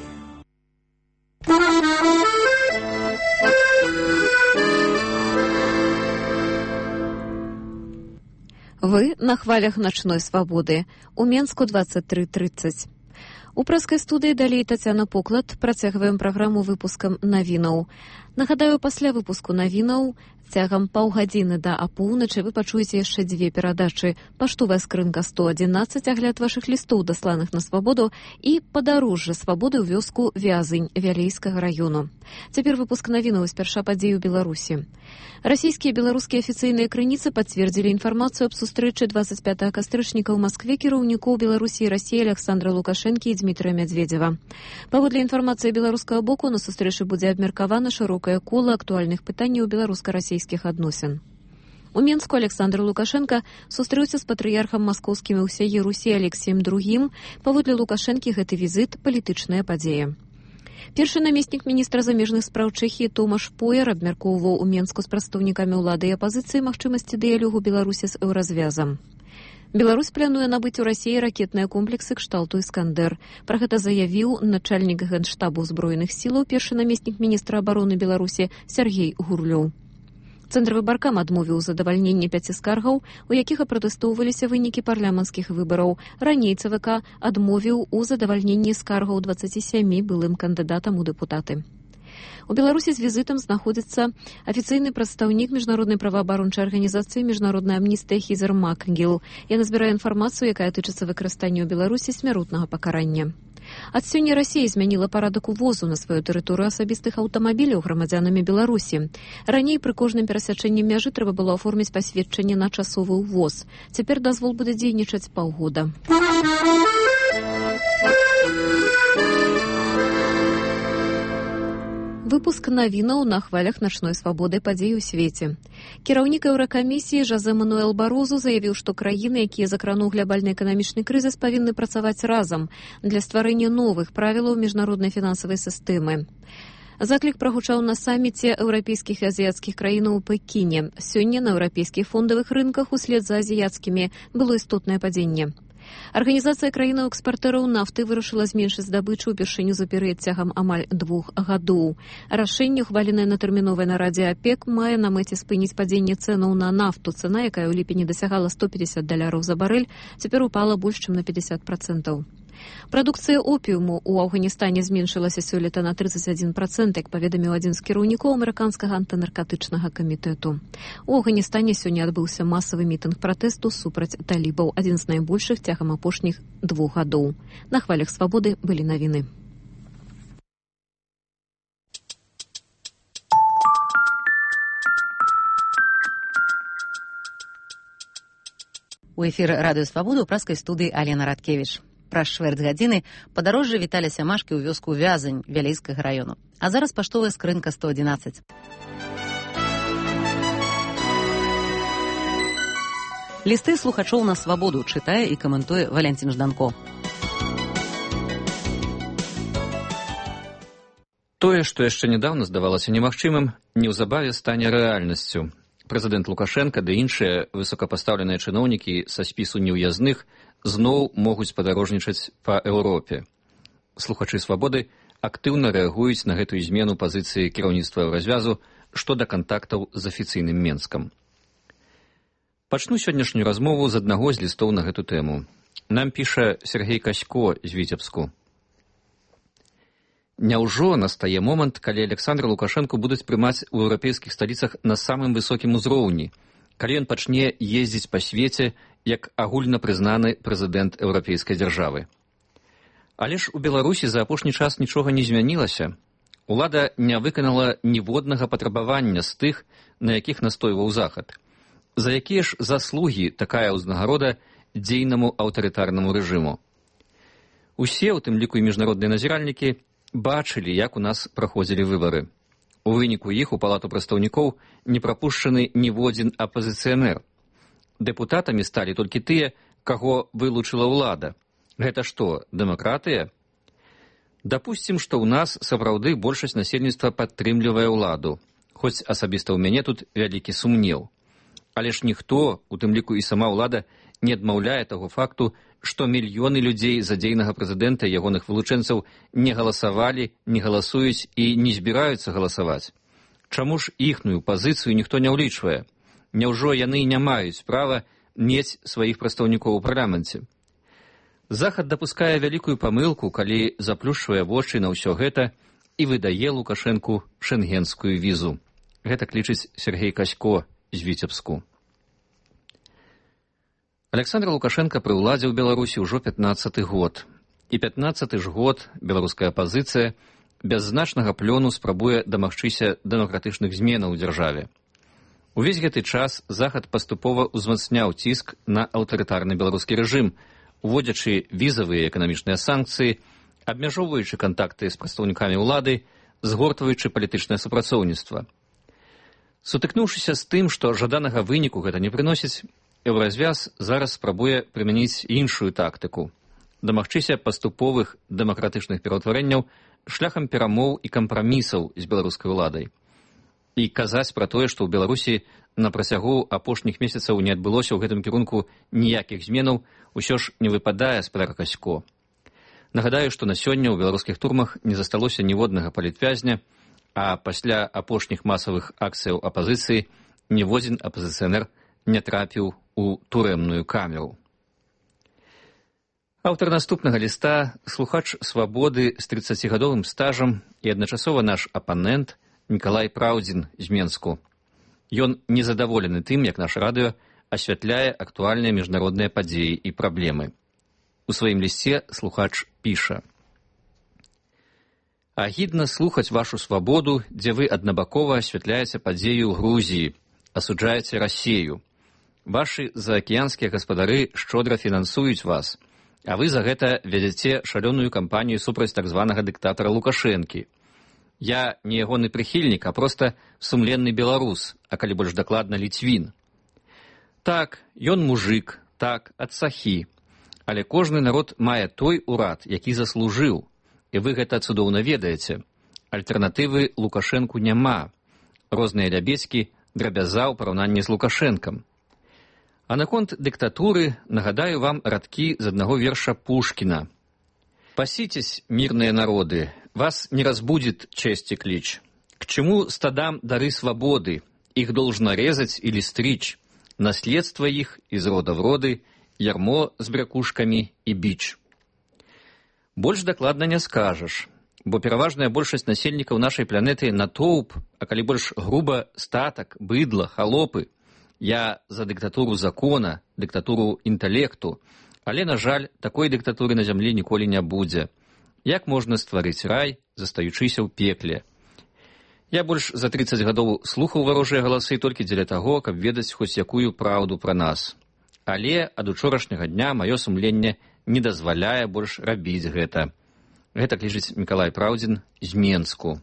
Вы на хвалях начной свабоды. У Менску 23:30. У прэскай студыі далей Тацяна Поклад. Працягваем праграму выпускам навінаў. Нагадаю, пасля выпуску навінаў цягам паўгадзіны да апоўначы вы пачуеце яшчэ дзве перадачы: паштовая скрынка 111, агляд вашых лістоў, дасланых на свабоду, і падарожжа свабоды ў вёску Вязынь Вялейскага раёну. Цяпер выпуск навінаў спярша падзей у Беларусі. Расійскія і беларускія афіцыйныя крыніцы пацвердзілі інфармацыю аб сустрэчы 25 кастрычніка ў Маскве кіраўнікоў Беларусі і Расіі Александра Лукашэнкі і Дмітрыя Мядзведзева. Паводле інфармацыі беларускага боку, на сустрэчы будзе абмеркавана шырокае кола актуальных пытанняў беларуска-расійскіх адносін. У Менску Александр Лукашенко сустрэўся з патрыярхам маскоўскім і ўсяе Русі Алексеем II. Паводле Лукашэнкі гэты візіт палітычная падзея. Першы намеснік міністра замежных спраў Чэхіі Томаш Поер абмяркоўваў у Менску з прадстаўнікамі ўлады і апазіцыі магчымасці дыялогу Беларусі з еўразвязам. Беларусь плануе набыць у Расіі ракетныя комплексы кшталту «Іскандер». Пра гэта заявіў начальнік генштабу збройных сілаў, першы намеснік міністра абароны Беларусі Сергей Гурлёў. Цэнтравы баркам адмовіў задавальненне 5 скаргаў, у якіх апратэстоўваліся вынікі парламенцкіх выбараў. Раней ЦВК адмовіў у задавальненні скаргаў 27 былым кандыдатам у дэпутаты. У Беларусі з візітам знаходзіцца афіцыйны прадстаўнік міжнароднай праваабарончай арганізацыі «Міжнародная амністыя» Хізер Макгіл. Яна збірае інфармацыю, якая тычыцца выкарыстання ў Беларусі смяротнага пакарання. Ад сёння Расія змяніла парадак увозу на сваю тэрыторыю асабістых аўтамабіляў грамадзянамі Беларусі. Раней пры кожным перасячэнні мяжы трэба было аформіць пасведчанне на часовы ўвоз. Цяпер дазвол будзе дзейнічаць паўгода. Выпуск навінаў на хвалях начной свабоды падзей у свеце. Кіраўнік Еўракамісіі Жозе Мануэл Барозу заявіў, што краіны, якія закрануў глобальны эканамічны крызіс, павінны працаваць разам для стварэння новых правілаў міжнароднай фінансавай сістэмы. Заклік прагучаў на саміце еўрапейскіх і азіяцкіх краінаў у Пекіне. Сёння на еўрапейскіх фондавых рынках услед за азіяцкімі было істотнае падзенне. Арганізацыя краінаў-экспартэраў нафты вырашыла зменшыць здабычу ўпершыню за перыяд цягам амаль 2 гадоў. Рашэнне, ухваленае на тэрміновай нарадзе АПЕК, мае на мэце спыніць падзенне цэнаў на нафту. Цэна, якая ў ліпені дасягала $150 за барэль, цяпер упала больш, чым на 50%. Прадукцыя опіуму ў Афганістане зменшылася сёлета на 31%, як паведаміў адзін з кіраўнікоў амерыканскага антынаркатычнага камітэту. У Афганістане сёння адбыўся масавы мітынг пратэсту супраць талібаў, адзін з найбольшых цягам апошніх 2 гадоў. На хвалях свабоды былі навіны. У эфіры радыё «Свабода» ў праскай студыі Алена Радкевіч. Праз чвэрць гадзіны падарожжа Віталя Сямашкі ў вёску Вязань Вялейскага раёну. А зараз паштовая скрынка 111. Лісты слухачоў на свабоду чытае і каментуе Валянцін Жданко. Тое, што яшчэ нядаўна здавалася немагчымым, неўзабаве стане рэальнасцю. Прэзідэнт Лукашенка ды іншыя высокапастаўленыя чыноўнікі са спісу неўязных зноў могуць падарожнічаць па Еўропе. Слухачы свабоды актыўна рэагуюць на гэтую змену пазіцыі кіраўніцтва развязу што да кантактаў з афіцыйным Менскам. Пачну сённяшнюю размову з аднаго з лістоў на гэту тэму. Нам піша Сергей Касько з Віцебску. Няўжо настае момант, калі Александра Лукашенко будуць прымаць у еўрапейскіх сталіцах на самым высокім узроўні, калі ён пачне ездзіць па свеце як агульна прызнаны прэзідэнт еўрапейскай дзяржавы. Але ж у Беларусі за апошні час нічога не змянілася. Улада не выканала ніводнага патрабавання з тых, на якіх настойваў Захад. За якія ж заслугі такая ўзнагарода дзейнаму аўтарытарнаму рэжыму? Усе, у тым ліку і міжнародныя назіральнікі, бачылі, як у нас праходзілі выбары. У выніку іх у палату прадстаўнікоў не прапушчаны ніводзін апазіцыянер. Дэпутатамі сталі толькі тыя, каго вылучыла ўлада. Гэта што, дэмакратыя? Дапусцім, што ў нас сапраўды большасць насельніцтва падтрымлівае ўладу, хоць асабіста ў мяне тут вялікі сумнеў. Але ж ніхто, у тым ліку і сама ўлада, не адмаўляе таго факту, што мільёны людзей за дзейнага прэзідэнта і ягоных вылучэнцаў не галасавалі, не галасуюць і не збіраюцца галасаваць. Чаму ж іхную пазіцыю ніхто не ўлічвае? Няўжо яны не маюць права мець сваіх прадстаўнікоў у парламенце? Захад дапускае вялікую памылку, калі заплюшчвае вочы на ўсё гэта і выдае Лукашэнку шэнгенскую візу. Гэта лічыць Сергей Касько з Віцебску. Александр Лукашенко пры ўладзе ў Беларусі ўжо 15-й год. І 15-й ж год беларуская апазіцыя без значнага плёну спрабуе дамагчыся дэмакратычных зменаў у дзяржаве. Увесь гэты час Захад паступова ўзмацняў ціск на аўтарытарны беларускі рэжым, уводзячы візавыя эканамічныя санкцыі, абмяжоўваючы кантакты з прадстаўнікамі ўлады, згортваючы палітычнае супрацоўніцтва. Сутыкнуўшыся з тым, што жаданага выніку гэта не прыносіць, Еўразвяз зараз спрабуе прымяніць іншую тактыку, дамагчыся паступовых дэмакратычных пераўтварэнняў шляхам перамоў і кампрамісаў з беларускай уладай. І казаць пра тое, што ў Беларусі на працягу апошніх месяцаў не адбылося ў гэтым кірунку ніякіх зменаў, усё ж не выпадае з-пад Касько. Нагадаю, што на сёння ў беларускіх турмах не засталося ніводнага палітвязня, а пасля апошніх масавых акцыяў апазіцыі ніводзін апазіцыянер не трапіў у турэмную камеру. Аўтар наступнага ліста, слухач «Свабоды» з 30-гадовым стажам і адначасова наш апанент Нікалай Праўдзін з Менску. Ён незадаволены тым, як наш радыё асвятляе актуальныя міжнародныя падзеі і праблемы. У сваім лісце слухач піша: «Агідна слухаць вашу свабоду, дзе вы аднабакова асвятляеце падзею ў Грузіі, асуджаеце Расею. Вашы заакіянскія гаспадары шчодра фінансуюць вас, а вы за гэта вядзяце шалёную кампанію супраць так званага дыктатара Лукашэнкі. Я не ягоны прыхільнік, а проста сумленны беларус, а калі больш дакладна ліцвін. Так, ён мужык, так, ад сахі, але кожны народ мае той урад, які заслужыў, і вы гэта цудоўна ведаеце. Альтэрнатывы Лукашэнку няма. Розныя лябедзькі, драбяза ў параўнанні з Лукашэнкам. А наконт дыктатуры нагадаю вам радкі з аднаго верша Пушкіна. «Паситесь, мирные народы, вас не разбудит честь и клич. К чему стадам дары свободы? Их должно резать или стричь. Наследство их из рода в роды, ярмо с брякушками и бич». Больш дакладна не скажаш, бо пераважная большасць насельнікаў нашай планеты натоўп, а калі больш груба статак, быдла, халопы. Я за дыктатуру закона, дыктатуру інтэлекту, але, на жаль, такой дыктатуры на зямлі ніколі не будзе. Як можна стварыць рай, застаючыся ў пекле? Я больш за 30 гадоў слухаў варожыя галасы толькі дзеля таго, каб ведаць хоць якую праўду пра нас. Але ад учорашняга дня маё сумленне не дазваляе больш рабіць гэта. Гэта лічыць Нікалай Праўдзін з Менску.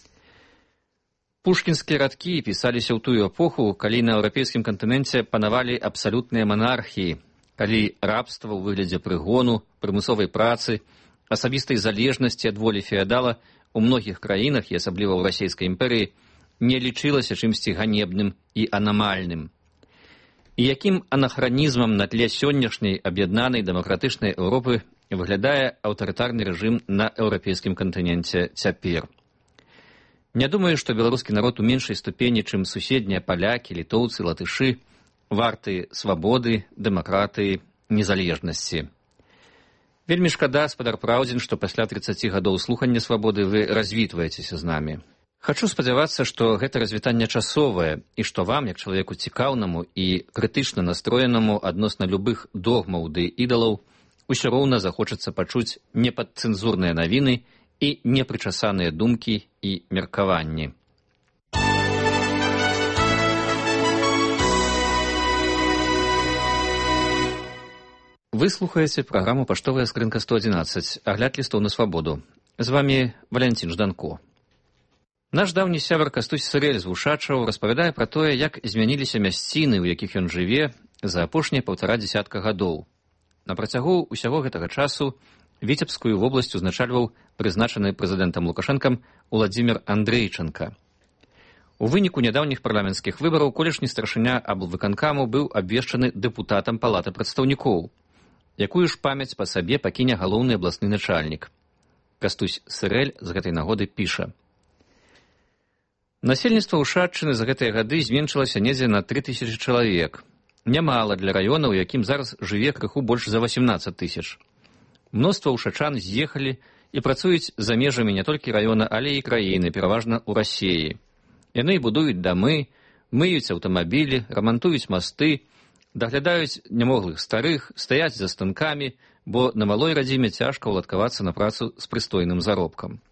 Пушкінскія радкі пісаліся ў тую эпоху, калі на еўрапейскім кантыненце панавалі абсалютныя манархіі, калі рабства ў выглядзе прыгону, прымусовай працы, асабістай залежнасці ад волі феадала у многіх краінах, і асабліва ў расійскай імперыі, не лічылася чымсьці ганебным і анамальным. І якім анахранізмам на тле сённяшняй аб'яднанай дэмакратычнай Еўропы выглядае аўтарытарны рэжым на еўрапейскім кантыненце цяпер. Не думаю, што беларускі народ у меншай ступені, чым суседнія палякі, літоўцы, латышы, варты свабоды, дэмакратыі, незалежнасці. Вельмі шкада, спадар Праўдзін, што пасля 30 гадоў слухання свабоды вы развітваецеся з намі. Хачу спадзявацца, што гэта развітанне часовае і што вам, як чалавеку цікаўнаму і крытычна настроенаму адносна любых догмаў ды ідалаў, усё роўна захочацца пачуць непадцэнзурныя навіны і непрычасаныя думкі і меркаванні. Вы слухаеце праграму «Паштовая скрынка 111», агляд лістоў на свабоду. З вамі Валянцін Жданко. Наш даўні сябар Кастусь Сырэль з Вушачаў распавядае пра тое, як змяніліся мясціны, у якіх ён жыве, за апошнія 1,5 дзесятка гадоў. На працягу ўсяго гэтага часу Віцебскую вобласць узначальваў прызначаны прэзідэнтам Лукашэнкам Уладзімір Андрэйчанка. У выніку нядаўніх парламенцкіх выбараў колішні старшыня аблвыканкаму быў абвешчаны дэпутатам Палаты прадстаўнікоў. Якую ж памяць па сабе пакіне галоўны абласны начальнік. Кастусь Сырэль з гэтай нагоды піша. Насельніцтва Ушаччыны за гэтыя гады зменшылася недзе на 3000 чалавек. Нямала для раёна, у якім зараз жыве крыху больш за 18 000. Мноства ушачан з'ехалі і працуюць за межамі не толькі раёна, але і краіны, пераважна ў Расіі. Яны будуюць дамы, мыюць аўтамабілі, рамантуюць масты, даглядаюць нямоглых старых, стаяць за станкамі, бо на малой радзіме цяжка ўладкавацца на працу з прыстойным заробкам.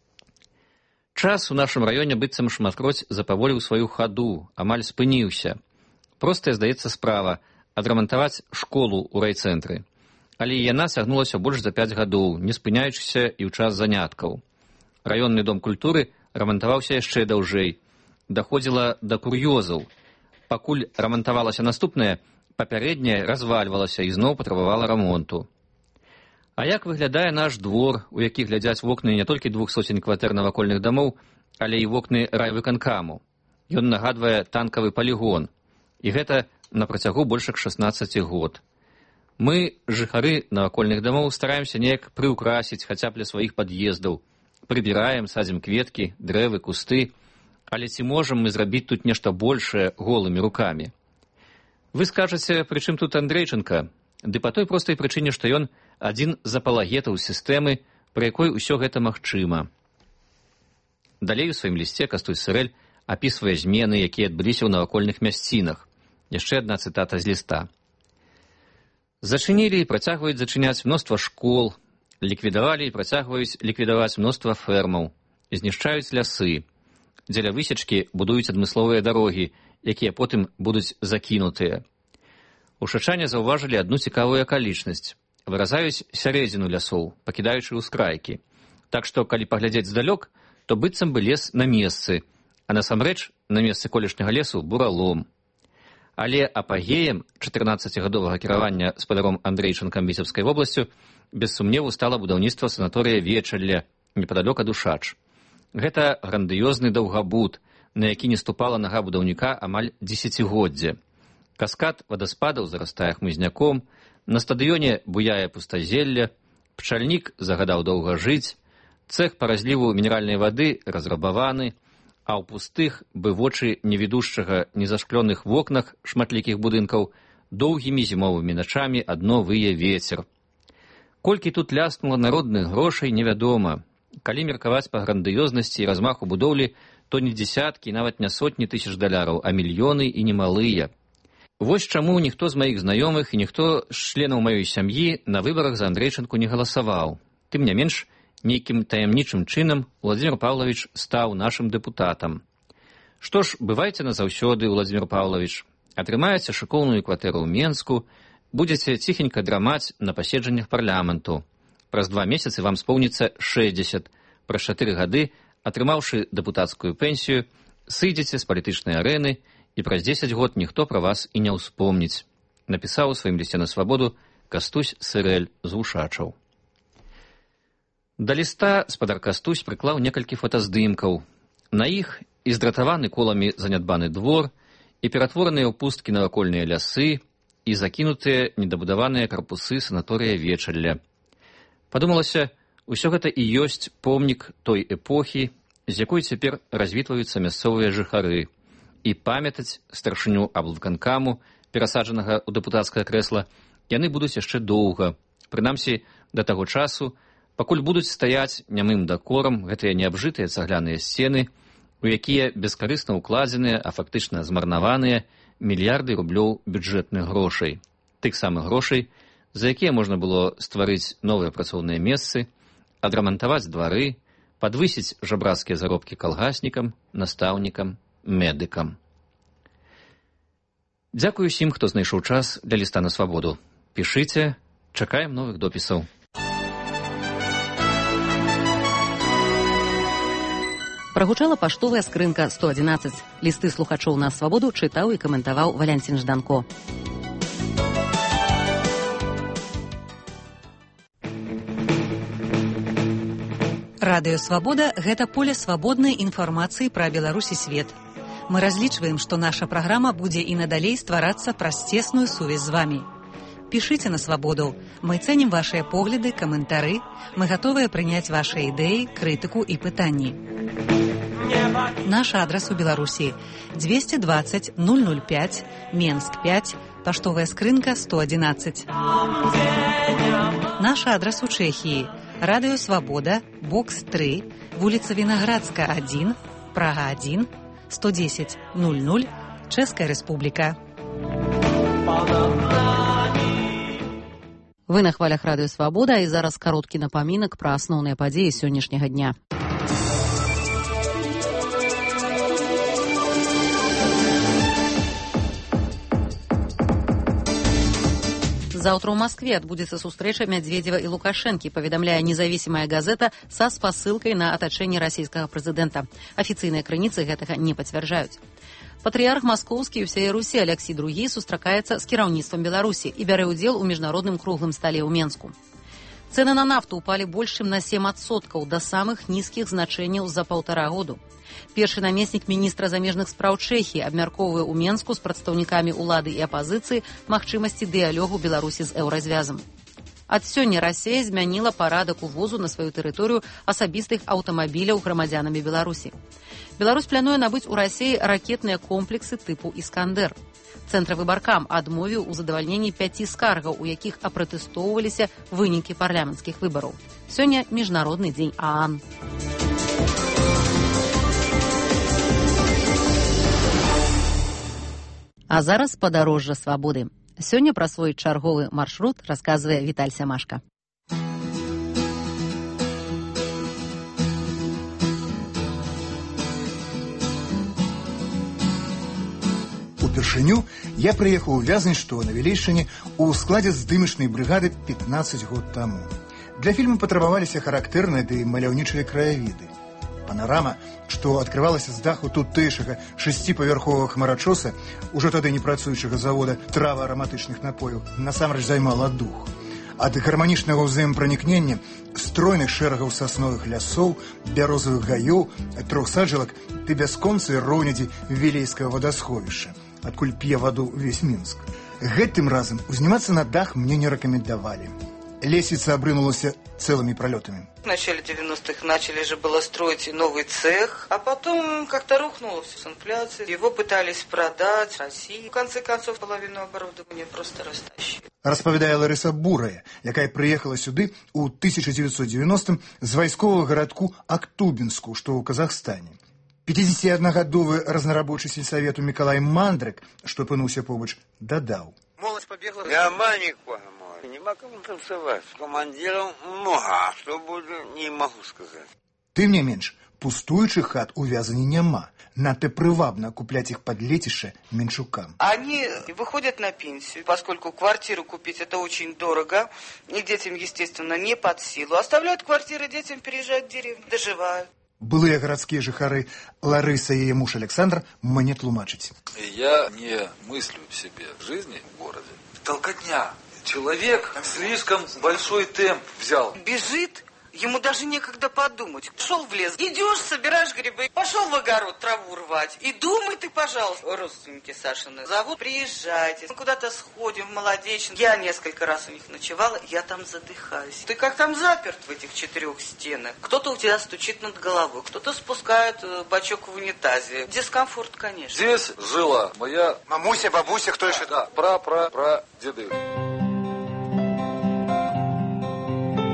Час у нашым раёне быццам шматкроць запаволіў сваю хаду, амаль спыніўся. Простая, здаецца, справа – адрамантаваць школу ў райцэнтры. Але яна сягнулася больш за 5 гадоў, не спыняючыся і ў час заняткаў. Раённы дом культуры рамантаваўся яшчэ даўжэй. Даходзіла да кур'ёзаў. Пакуль рамантавалася наступнае, папярэдняе развальвалася і зноў патрабавала рамонту. А як выглядае наш двор, у які глядзяць вокны не толькі 200 кватэр навакольных дамоў, але і вокны райвыканкаму. Ён нагадвае танкавы палігон. І гэта на працягу больш як 16 год. Мы, жыхары навакольных дамоў, стараемся неяк прыўкрасіць хаця б для сваіх пад'ездаў. Прыбіраем, садзім кветкі, дрэвы, кусты. Але ці можам мы зрабіць тут нешта большае голымі рукамі? Вы скажаце, пры чым тут Андрэйчанка? Ды па той простай прычыне, што ён адзін з апалагетаў сістэмы, пры якой усё гэта магчыма. Далей у сваім лісце Кастусь Сырэль апісвае змены, якія адбыліся ў навакольных мясцінах. Яшчэ адна цытата з ліста. Зачынілі і працягваюць зачыняць мноства школ, ліквідавалі і працягваюць ліквідаваць мноства фермаў, знішчаюць лясы. Дзеля высечкі будуюць адмысловыя дарогі, якія потым будуць закінутыя. Ушачане заўважылі адну цікавую акалічнасць. Выразаюць сярэдзіну лясоў, пакідаючы ўскрайкі. Так што, калі паглядзець здалёк, то быццам бы лес на месцы, а насамрэч на месцы колішняга лесу буралом. Але апагеем 14-гадовага кіравання спадаром Андрэйчанкам Віцебскай вобласцю без сумневу стала будаўніцтва санаторыя Вечалле, непадалёк ад Ушач. Гэта грандыёзны даўгабуд, на які не ступала нага будаўніка амаль дзесяцігоддзе. Каскад вадаспадаў зарастае хмызняком, на стадыёне буяе пустазелле, пчальнік загадаў доўга жыць, цэх па разліву мінеральнай вады разрабаваны, а ў пустых, бы вочы невідушчага незашклёных вокнах шматлікіх будынкаў доўгімі зімовымі начамі адно вые вецер. Колькі тут ляснула народных грошай, невядома. Калі меркаваць па грандыёзнасці і размаху будоўлі, то не дзесяткі, нават не сотні тысяч даляраў, а мільёны і немалыя. Вось чаму ніхто з маіх знаёмых і ніхто з членаў маёй сям'і на выбарах за Андрэйчанку не галасаваў. Тым не менш, нейкім таямнічым чынам Уладзімір Паўлавіч стаў нашым дэпутатам. Што ж, бывайце назаўсёды, Уладзімір Паўлавіч. Атрымаеце шыкоўную кватэру ў Менску, будзеце ціхенька драмаць на паседжаннях парламенту. Праз 2 месяцы вам споўніцца 60. Праз 4 гады, атрымаўшы дэпутацкую пенсію, сыдзеце з палітычнай арэны, і праз 10 год ніхто пра вас і не ўспомніць. Напісаў у сваім лісце на свабоду Кастусь Сырэль з Ушачаў. Да ліста спадар Кастусь прыклаў некалькі фотаздымкаў. На іх і здратаваны коламі занядбаны двор, і ператвораныя ў пусткі навакольныя лясы, і закінутыя недабудаваныя карпусы санаторыя Вечалля. Падумалася, усё гэта і ёсць помнік той эпохі, з якой цяпер развітваюцца мясцовыя жыхары, і памятаць старшыню аблвыканкаму, перасаджанага ў дэпутацкае крэсла, яны будуць яшчэ доўга. Прынамсі, Да таго часу, пакуль будуць стаяць нямым дакорам гэтыя неабжытыя цагляныя сцены, у якія бескарысна ўкладзеныя, а фактычна змарнаваныя мільярды рублёў бюджэтных грошай. Тых самых грошай, за якія можна было стварыць новыя працоўныя месцы, адрамантаваць двары, падвысіць жабрацкія заробкі калгаснікам, настаўнікам, медыкам. Дзякую усім, хто знайшоў час для ліста на свабоду. Пішыце, чакаем новых допісаў. Прагучала паштовая скрынка 111. Лісты слухачоў на свабоду чытаў і каментаваў Валянцін Жданко. Радыё Свабода – гэта поле свабоднай інфармацыі пра Беларусь і свет. Мы разлічваем, што наша праграма будзе і надалей стварацца праз цесную сувязь з вамі. Пішыце на свабоду. Мы цэнім вашыя погляды, каментары. Мы гатовыя прыняць вашыя ідэі, крытыку і пытанні. Наш адрас у Беларусі 220 005, Менск 5, паштовая скрынка 111. Наш адрас у Чэхіі Радыё Свабода, бокс 3, вуліца Вінаградска 1, Прага 1, 110 00, Чэшская Рэспубліка. Вы на хвалях Радыё Свабода, і зараз кароткі напамінак пра асноўныя падзеі сённяшняга дня. Завтра в Москве отбудется встреча Медведева и Лукашенки, поведомляя независимая газета со спасылкой на оточение российского президента. Официальные крыніцы гэтага не подтверждают. Патрыярх Московский и всей Руси Алексей II сустракаецца с кіраўніцтвам Беларуси и бярэ удзел у международным круглым столе ў Менску. Цены на нафту упали больше, чем на 7% до самых низких значений за 1,5 года. Першы намеснік міністра замежных спраў Чэхіі абмяркоўвае ў Менску з прадстаўнікамі ўлады і апазіцыі магчымасці дыялогу Беларусі з еўразвязам. Ад сёння Расія змяніла парадак увозу на сваю тэрыторыю асабістых аўтамабіляў грамадзянамі Беларусі. Беларусь плануе набыць у Расіі ракетныя комплексы тыпу «Іскандер». Цэнтравы баркам адмовіў у задавальненні 5 скаргаў, у якіх апратэстоўваліся вынікі парламенцкіх выбараў. Сёння міжнародны дзень ААН. А зараз падарожжа свабоды. Сёння пра свой чарговы маршрут расказвае Віталь Сямашка. Упершыню я прыехаў у Вязань, што на Вілейшчыне, у складзе здымачнай брыгады 15 год таму. Для фільму патрабаваліся характэрныя ды маляўнічыя краявіды. Панарама, што адкрывалася з даху тутэйшага 6-павярховага хмарачоса, ужо тады не працуючага завода трава-араматычных напояў, насамрэч займала дух. Ад гарманічнага ўзаемапранікнення стройных шэрагаў сасновых лясоў, бярозавых гаёў, трохсаджалак ды бясконцай роўнядзі вілейскага вадасховішча, адкуль п'е ваду весь Мінск. Гэтым разам узнімацца на дах мне не рэкамендавалі. Лесвица обрынулась целыми пролетами. В начале 90-х начали же было строить новый цех, а потом как-то рухнуло все с инфляцией. Его пытались продать России. В конце концов, половину оборудования просто растащили. Распавядае Ларыса Бурая, якая прыехала сюды ў 1990-м з вайсковага гарадку Актубінску, што ў Казахстане. 51-гадовы разнарабочы сельсавету Мікалай Мандрык, што апынуўся побач, дадаў. Молодь побегла. Няма нікога. Нема кому танцевать. С командиром много, а что будет, не могу сказать. Тым не менш, пустуючых хат у Вязані няма. Надто прывабна купляць іх пад лецішча менчукам. Они выходят на пенсию, поскольку квартиру купить это очень дорого, и детям, естественно, не под силу. Оставляют квартиры детям, переезжают в деревню, доживают. Былыя гарадскія жыхары Ларыса и ее муж Александр мне тлумачаць. Я не мыслю себе жизни в городе. Толкотня. Человек слишком большой темп взял. Бежит, ему даже некогда подумать. Шел в лес, идешь, собираешь грибы, пошел в огород траву рвать. И думай ты, пожалуйста. Родственники Сашины зовут, приезжайте. Мы куда-то сходим в Молодечен. Я несколько раз у них ночевала, я там задыхаюсь. Ты как там заперт в этих 4 стенах? Кто-то у тебя стучит над головой, кто-то спускает бачок в унитазе. Дискомфорт, конечно. Здесь жила моя... Мамуся, бабуся, кто еще? Да, пра-пра-пра-деды.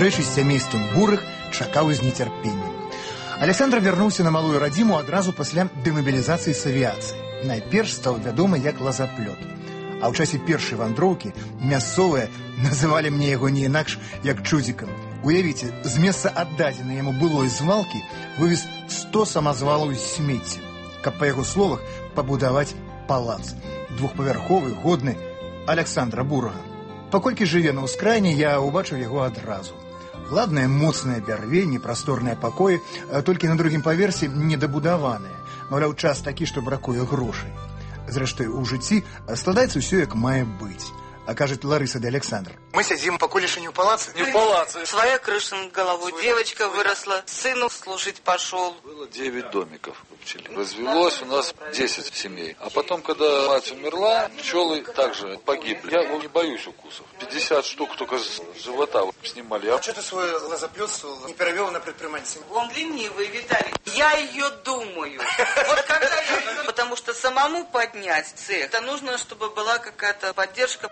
сустрэчы з сямействам Бурых чакаў з нецярпеннем. Александр вярнуўся на малую радзіму адразу пасля дэмабілізацыі з авіяцыі. Найперш стаў вядомы як лазаплёт. А ў часе першай вандроўкі мясцовыя называлі мне яго не інакш, як чудзікам. Уявіце, з месца аддадзенай яму былой звалкі вывез 100 самазвалаў з смецця, каб, па яго словах, пабудаваць палац. Двухпавярховы, годны Александра Бурага. Паколькі жыве на ўскраіне, я ўбачыў яго адразу. Ладнае, моцнае бярве, непрасторныя пакоі, толькі на другім паверсе недабудаваныя. Маўляў, час такі, што бракуе грошай. Зрэшты, у жыцці складаецца ўсё, як мае быць. А кажет Лариса де Александр. Мы сидим по колеше не в палаце? Не в палаце. Своя крыша над головой. Девочка выросла, сыну служить пошел. Было 9 домиков у пчелы. Развелось у нас 10 семей. А потом, когда мать умерла, пчелы также погибли. Я не боюсь укусов. 50 штук только с живота снимали. А что ты свой лазоплётство не перевел на предпринимательство? Он ленивый, Виталий. Я ее думаю. Вот когда я... Потому что самому поднять цех, это нужно, чтобы была какая-то поддержка.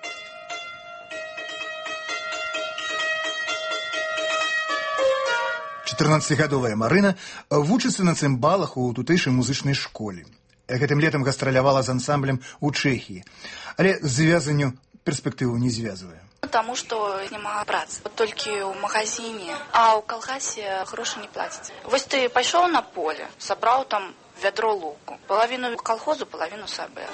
14-гадовая Марына вучыцца на цымбалах у тутэйшай музычнай школе. Гэтым летам гастралявала з ансамблем у Чэхіі, але з звязанню перспектыву не звязвае. Потому что няма працы. Толькі ў магазине, а ў калгасе грошы не плацяць. Вось ты пайшоў на поле, сабраў там вядро луку. Палавіну калхозу, палавіну сабе.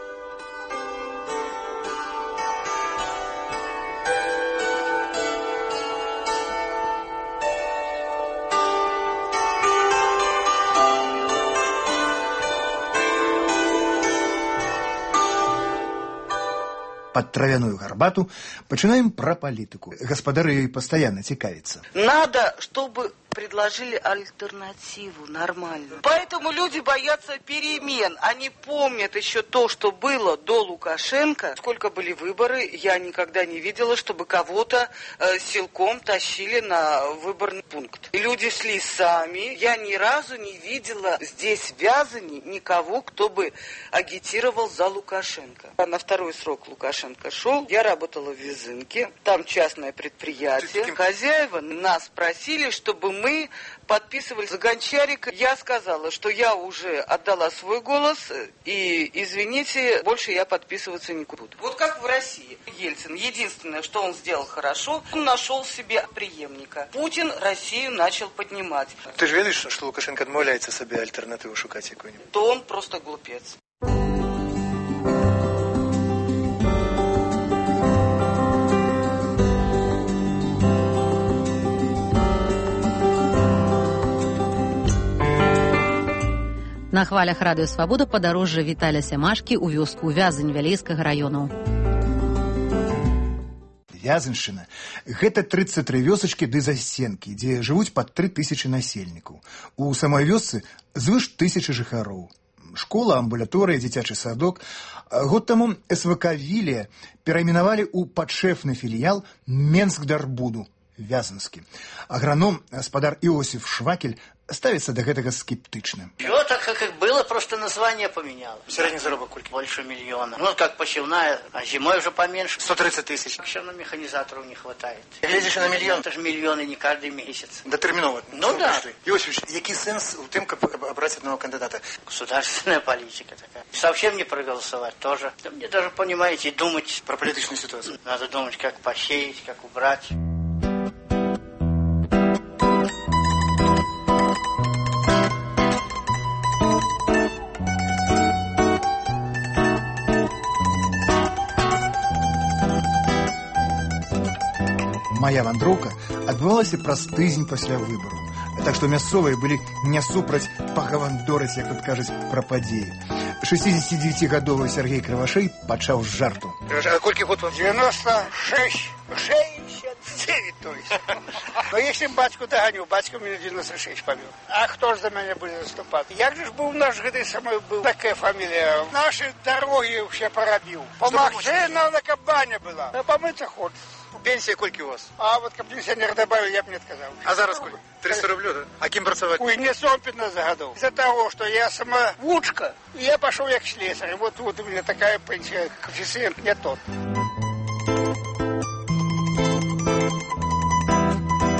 Под травяную гарбату пачынаем пра палітыку. Гаспадар ёй пастаянна цікавіцца. Надо, чтобы предложили альтернативу нормальную. Поэтому люди боятся перемен. Они помнят еще то, что было до Лукашенко. Сколько были выборы, я никогда не видела, чтобы кого-то силком тащили на выборный пункт. И люди шли сами. Я ни разу не видела здесь в Вязани никого, кто бы агитировал за Лукашенко. А на второй срок Лукашенко шел. Я работала в Вязынке. Там частное предприятие. Хозяева нас просили, чтобы мы подписывали за Гончарика. Я сказала, что я уже отдала свой голос, и, извините, больше я подписываться не буду. Вот как в России. Ельцин, единственное, что он сделал хорошо, он нашел себе преемника. Путин Россию начал поднимать. Ты же видишь, что Лукашенко отмовляется себе альтернативу шукать какую-нибудь? То он просто глупец. На хвалях радыё Свабода падарожжа Віталя Сямашкі ў вёску Вязань Вялейскага раёну. Вязаншчына – гэта 33 вёсачкі ды засенкі, дзе жывуць пад 3000 насельнікаў. У самой вёсцы звыш 1000 жыхароў. Школа, амбулаторыя, дзіцячы садок. Год таму СВК «Вілія» перайменавалі ў падшэфны філіял Менск-Дарбуду, Вязанскі. Аграном, гаспадар Иосиф Швакель, ставится до этого скептично. Все так, как и было, просто название поменяло. Средний заработок сколько? Больше миллиона. Ну, как посевная, а зимой уже поменьше. 130 тысяч. Все равно механизаторов не хватает. Глядишь на миллион? Это же миллионы не каждый месяц. Дотерминово. Ну да. Иосифович, який сенс у тем, как обрать одного кандидата? Государственная политика такая. Совсем не проголосовать тоже. Да мне даже, понимаете, думать. Про политическую ситуацию. Надо думать, как посеять, как убрать. Моя вандроўка адбывалася праз тыдзень пасля выбару. Так што мясцовыя былі не супраць пагавандорыць, як тут кажуць, пра падзеі. 69-гадовы Сергей Кривошей пачаў з жарту. А колькі год вам? 96. 69, то есть. Но если бацьку догоню, бацька мне 96 помер. А кто ж за меня будет заступать? Як же ж был наш гэтай самой был такая фамилия? Наши дороги все порабил. Помогче на кабане была. А помыться ход. Пенсия колькі у вас? А вот как пенсионер добавил, я бы не отказал. А зараз сколько? 300 рублей, да? А кем працаваць? Ой, мне 15 годов. Из-за того, что я самоучка, я пошел як слесарь. Вот у меня такая пенсия, коэффициент не тот.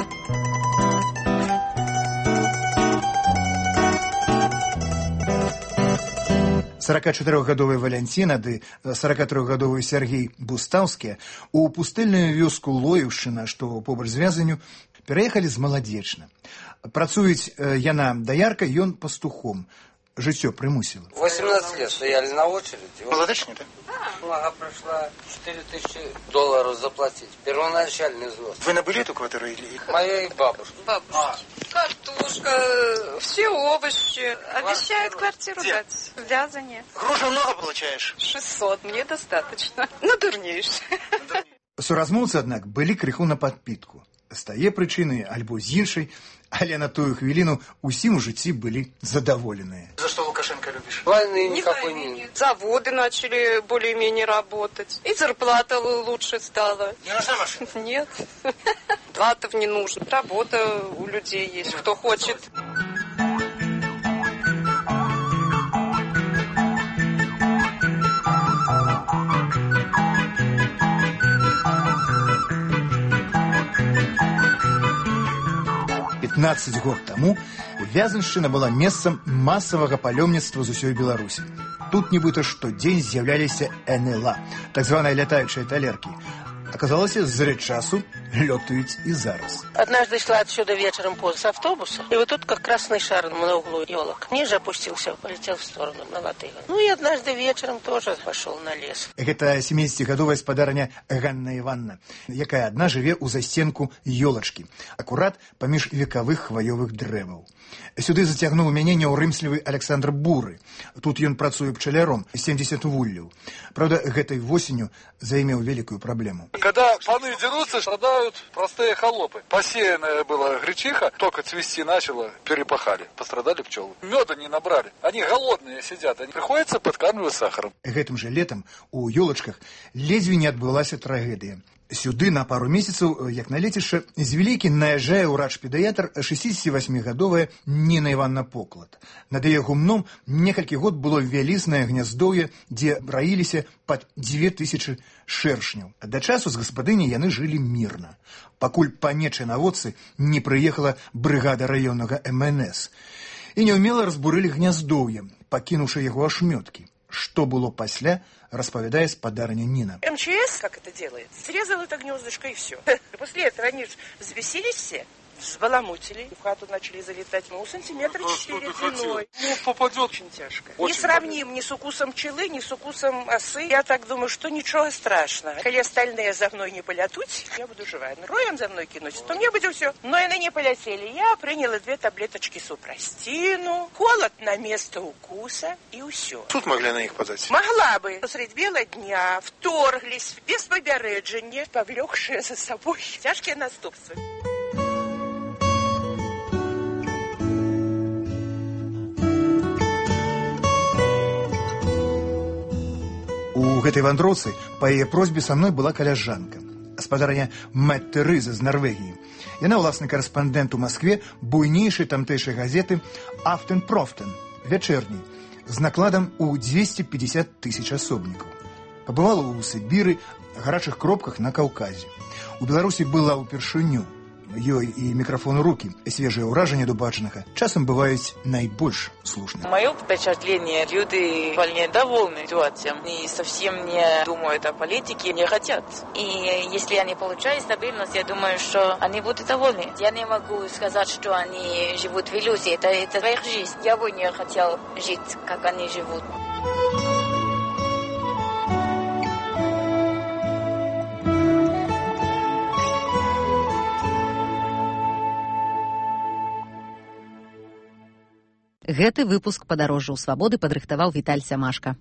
44-гадовы Валянціна ды 43-гадовы Сергей Бустаўскія у пустэльную вёску Лоеўшчына, што побач з Вязанню, пераехалі з Маладзечна. Працуюць яна даяркай, ён пастухом. Жыццё прымусіла. 18 лет стояли на очереди. Молодечный, да? Блага прошла, $4000 заплатить. Первоначальный взнос. Вы набыли эту квартиру или? Моей бабушки. Картошка, все овощи. Обещают квартиру дать. В Вязане. Груша много получаешь? 600, мне достаточно. Надурнеешь. Суразмоўцы, аднак, былі крыху на падпітку. З тае прычыны альбо з іншай, але на тую хвіліну усім у жыцці былі задаволеныя. За что Лукашенко любишь? Войны никакой нет. Заводы начали более-менее работать. И зарплата лучше стала. Не нужна машина? Нет. Платов не нужно. Работа у людей есть, кто хочет. «15 год таму Вязаншчына была месцам масавага палёмніцтва з усёй Беларусі. Тут нібыта штодзень з'яўляліся НЛА, так званыя лятаючыя талеркі. Оказалось, з-за часу лётаюць и зараз. Однажды шла отсюда вечером поздно с автобуса, и вот тут как красный шар на углу елок. Ниже опустился, полетел в сторону на Латыгу. Ну и однажды вечером тоже пошел на лес. Гэта 70-гадовая спадарня Ганна Іванна, якая адна жыве ў застенку ёлачкі, акурат паміж векавых хваёвых дрэваў. Сюды зацягнуў мяне няўрымслівы Александр Буры. Тут ён працуе пчаляром, 70 вулляў. Правда, гэтай восенню займеў великую проблему. Когда паны дерутся, страдают простые холопы. Посеянная была гречиха, только цвести начала, перепахали. Пострадали пчелы. Меда не набрали. Они голодные сидят. Они приходится подкармливать сахаром. Гэтым же летом у ёлачках ледзьве не адбылася трагедыя. Сюды на пару месяцаў, як на лецішча, з Вялікі наязджае ўрач-педыятр 68-гадовая Ніна Іванна Поклад. Над яе гумном некалькі год было вялізнае гняздоўе, дзе раіліся пад 2000 шэршняў. Да часу з гаспадыняй яны жылі мірна, пакуль па нечай наводцы не прыехала брыгада раённага МНС. І няўмела разбурылі гняздоўе, пакінуўшы яго ашмёткі. Что было пасля, распавядае спадарня Нина. МЧС, как это делает, срезал это гнездышко и все. После этого они взбесились все, взбаламутили, в хату начали залетать, сантиметра 4 длиной. Ну, попадет. Очень тяжко. Очень не сравним ни с укусом пчелы, ни с укусом осы. Я так думаю, что ничего страшного. Коли остальные за мной не полетут, я буду жива. Роем за мной кинуть, то мне будет все. Но они не полетели. Я приняла 2 таблеточки супрастину, холод на место укуса и все. Тут могли на них подать? Могла бы. Посредь бела дня вторглись без побережения, повлекшие за собой тяжкие наступства. У гэтай вандроўцы па яе просьбе са мной была каляжанка, спадарня Мэтты Рыза з Нарвегіі. Яна ўласны карэспандэнт у Маскве буйнейшай тамтэйшай газеты «Афтен-Профтен» вячэрняй з накладам у 250 000 асобнікаў. Пабывала ў Сібіры, гарачых кропках на Каўказе. У Беларусі была ўпершыню. Ёй і микрофон у руки, свежие ўражанні до бачанага часам бываюць найбольш слушнымі. Мое впечатление, люди вполне довольны ситуацией и совсем не думают о политике, не хотят. И если они получают стабильность, я думаю, что они будут довольны. Я не могу сказать, что они живут в иллюзии, это их жизнь. Я бы не хотел жить, как они живут. Гэты выпуск падарожжаў свабоды падрыхтаваў Віталь Сямашка.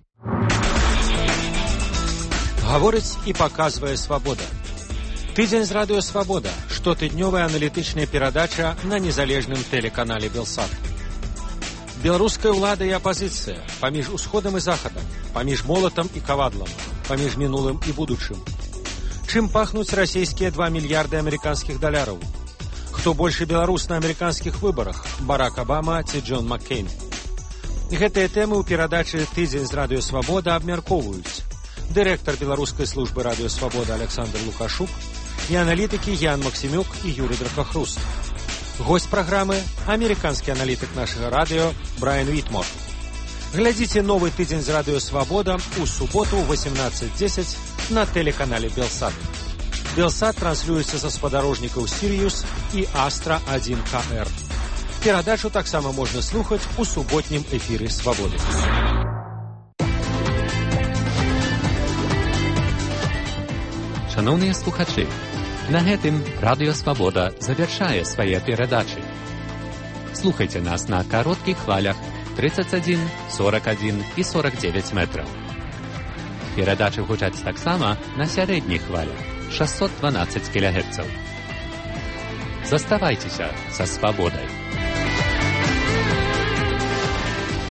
Гаворыць і паказвае свабода. Тыдзень з радыё «Свабода» – штотыднёвая аналітычная перадача на незалежным тэлеканале «Белсат». Беларуская ўлада і апазіцыя паміж усходам і захадам, паміж молатам і кавадлам, паміж мінулым і будучым. Чым пахнуць расійскія 2 мільярды амерыканскіх даляраў? Хто больше беларус на амерыканскіх выбарах, Барак Обама ці Джон Маккейн? Гэтыя тэмы ў перадачы «Тыдзень з радыё «Свабода» абмяркоўваюць дырэктар беларускай службы радыё «Свабода» Александр Лукашук і аналітыкі Ян Максімюк і Юрый Дракахруст. Госць праграмы – амерыканскі аналітык нашага радыё Брайан Вітмор. Глядзіце новы тыдзень з радыё «Свабода» у суботу ў 18:10 на тэлеканале «Белсат». «Белсат» транслюецца са спадарожнікаў «Сіриус» і «Астра 1КР». Перадачу таксама можна слухаць у суботнім эфіры «Свабоды». Шановныя слухачы, на гэтым радыё «Свабода» завяршае свае перадачы. Слухайце нас на кароткіх хвалях 31, 41 і 49 метраў. Перадачы гучаць таксама на сярэдніх хвалях 612 кГц. Заставайцеся са свабодай.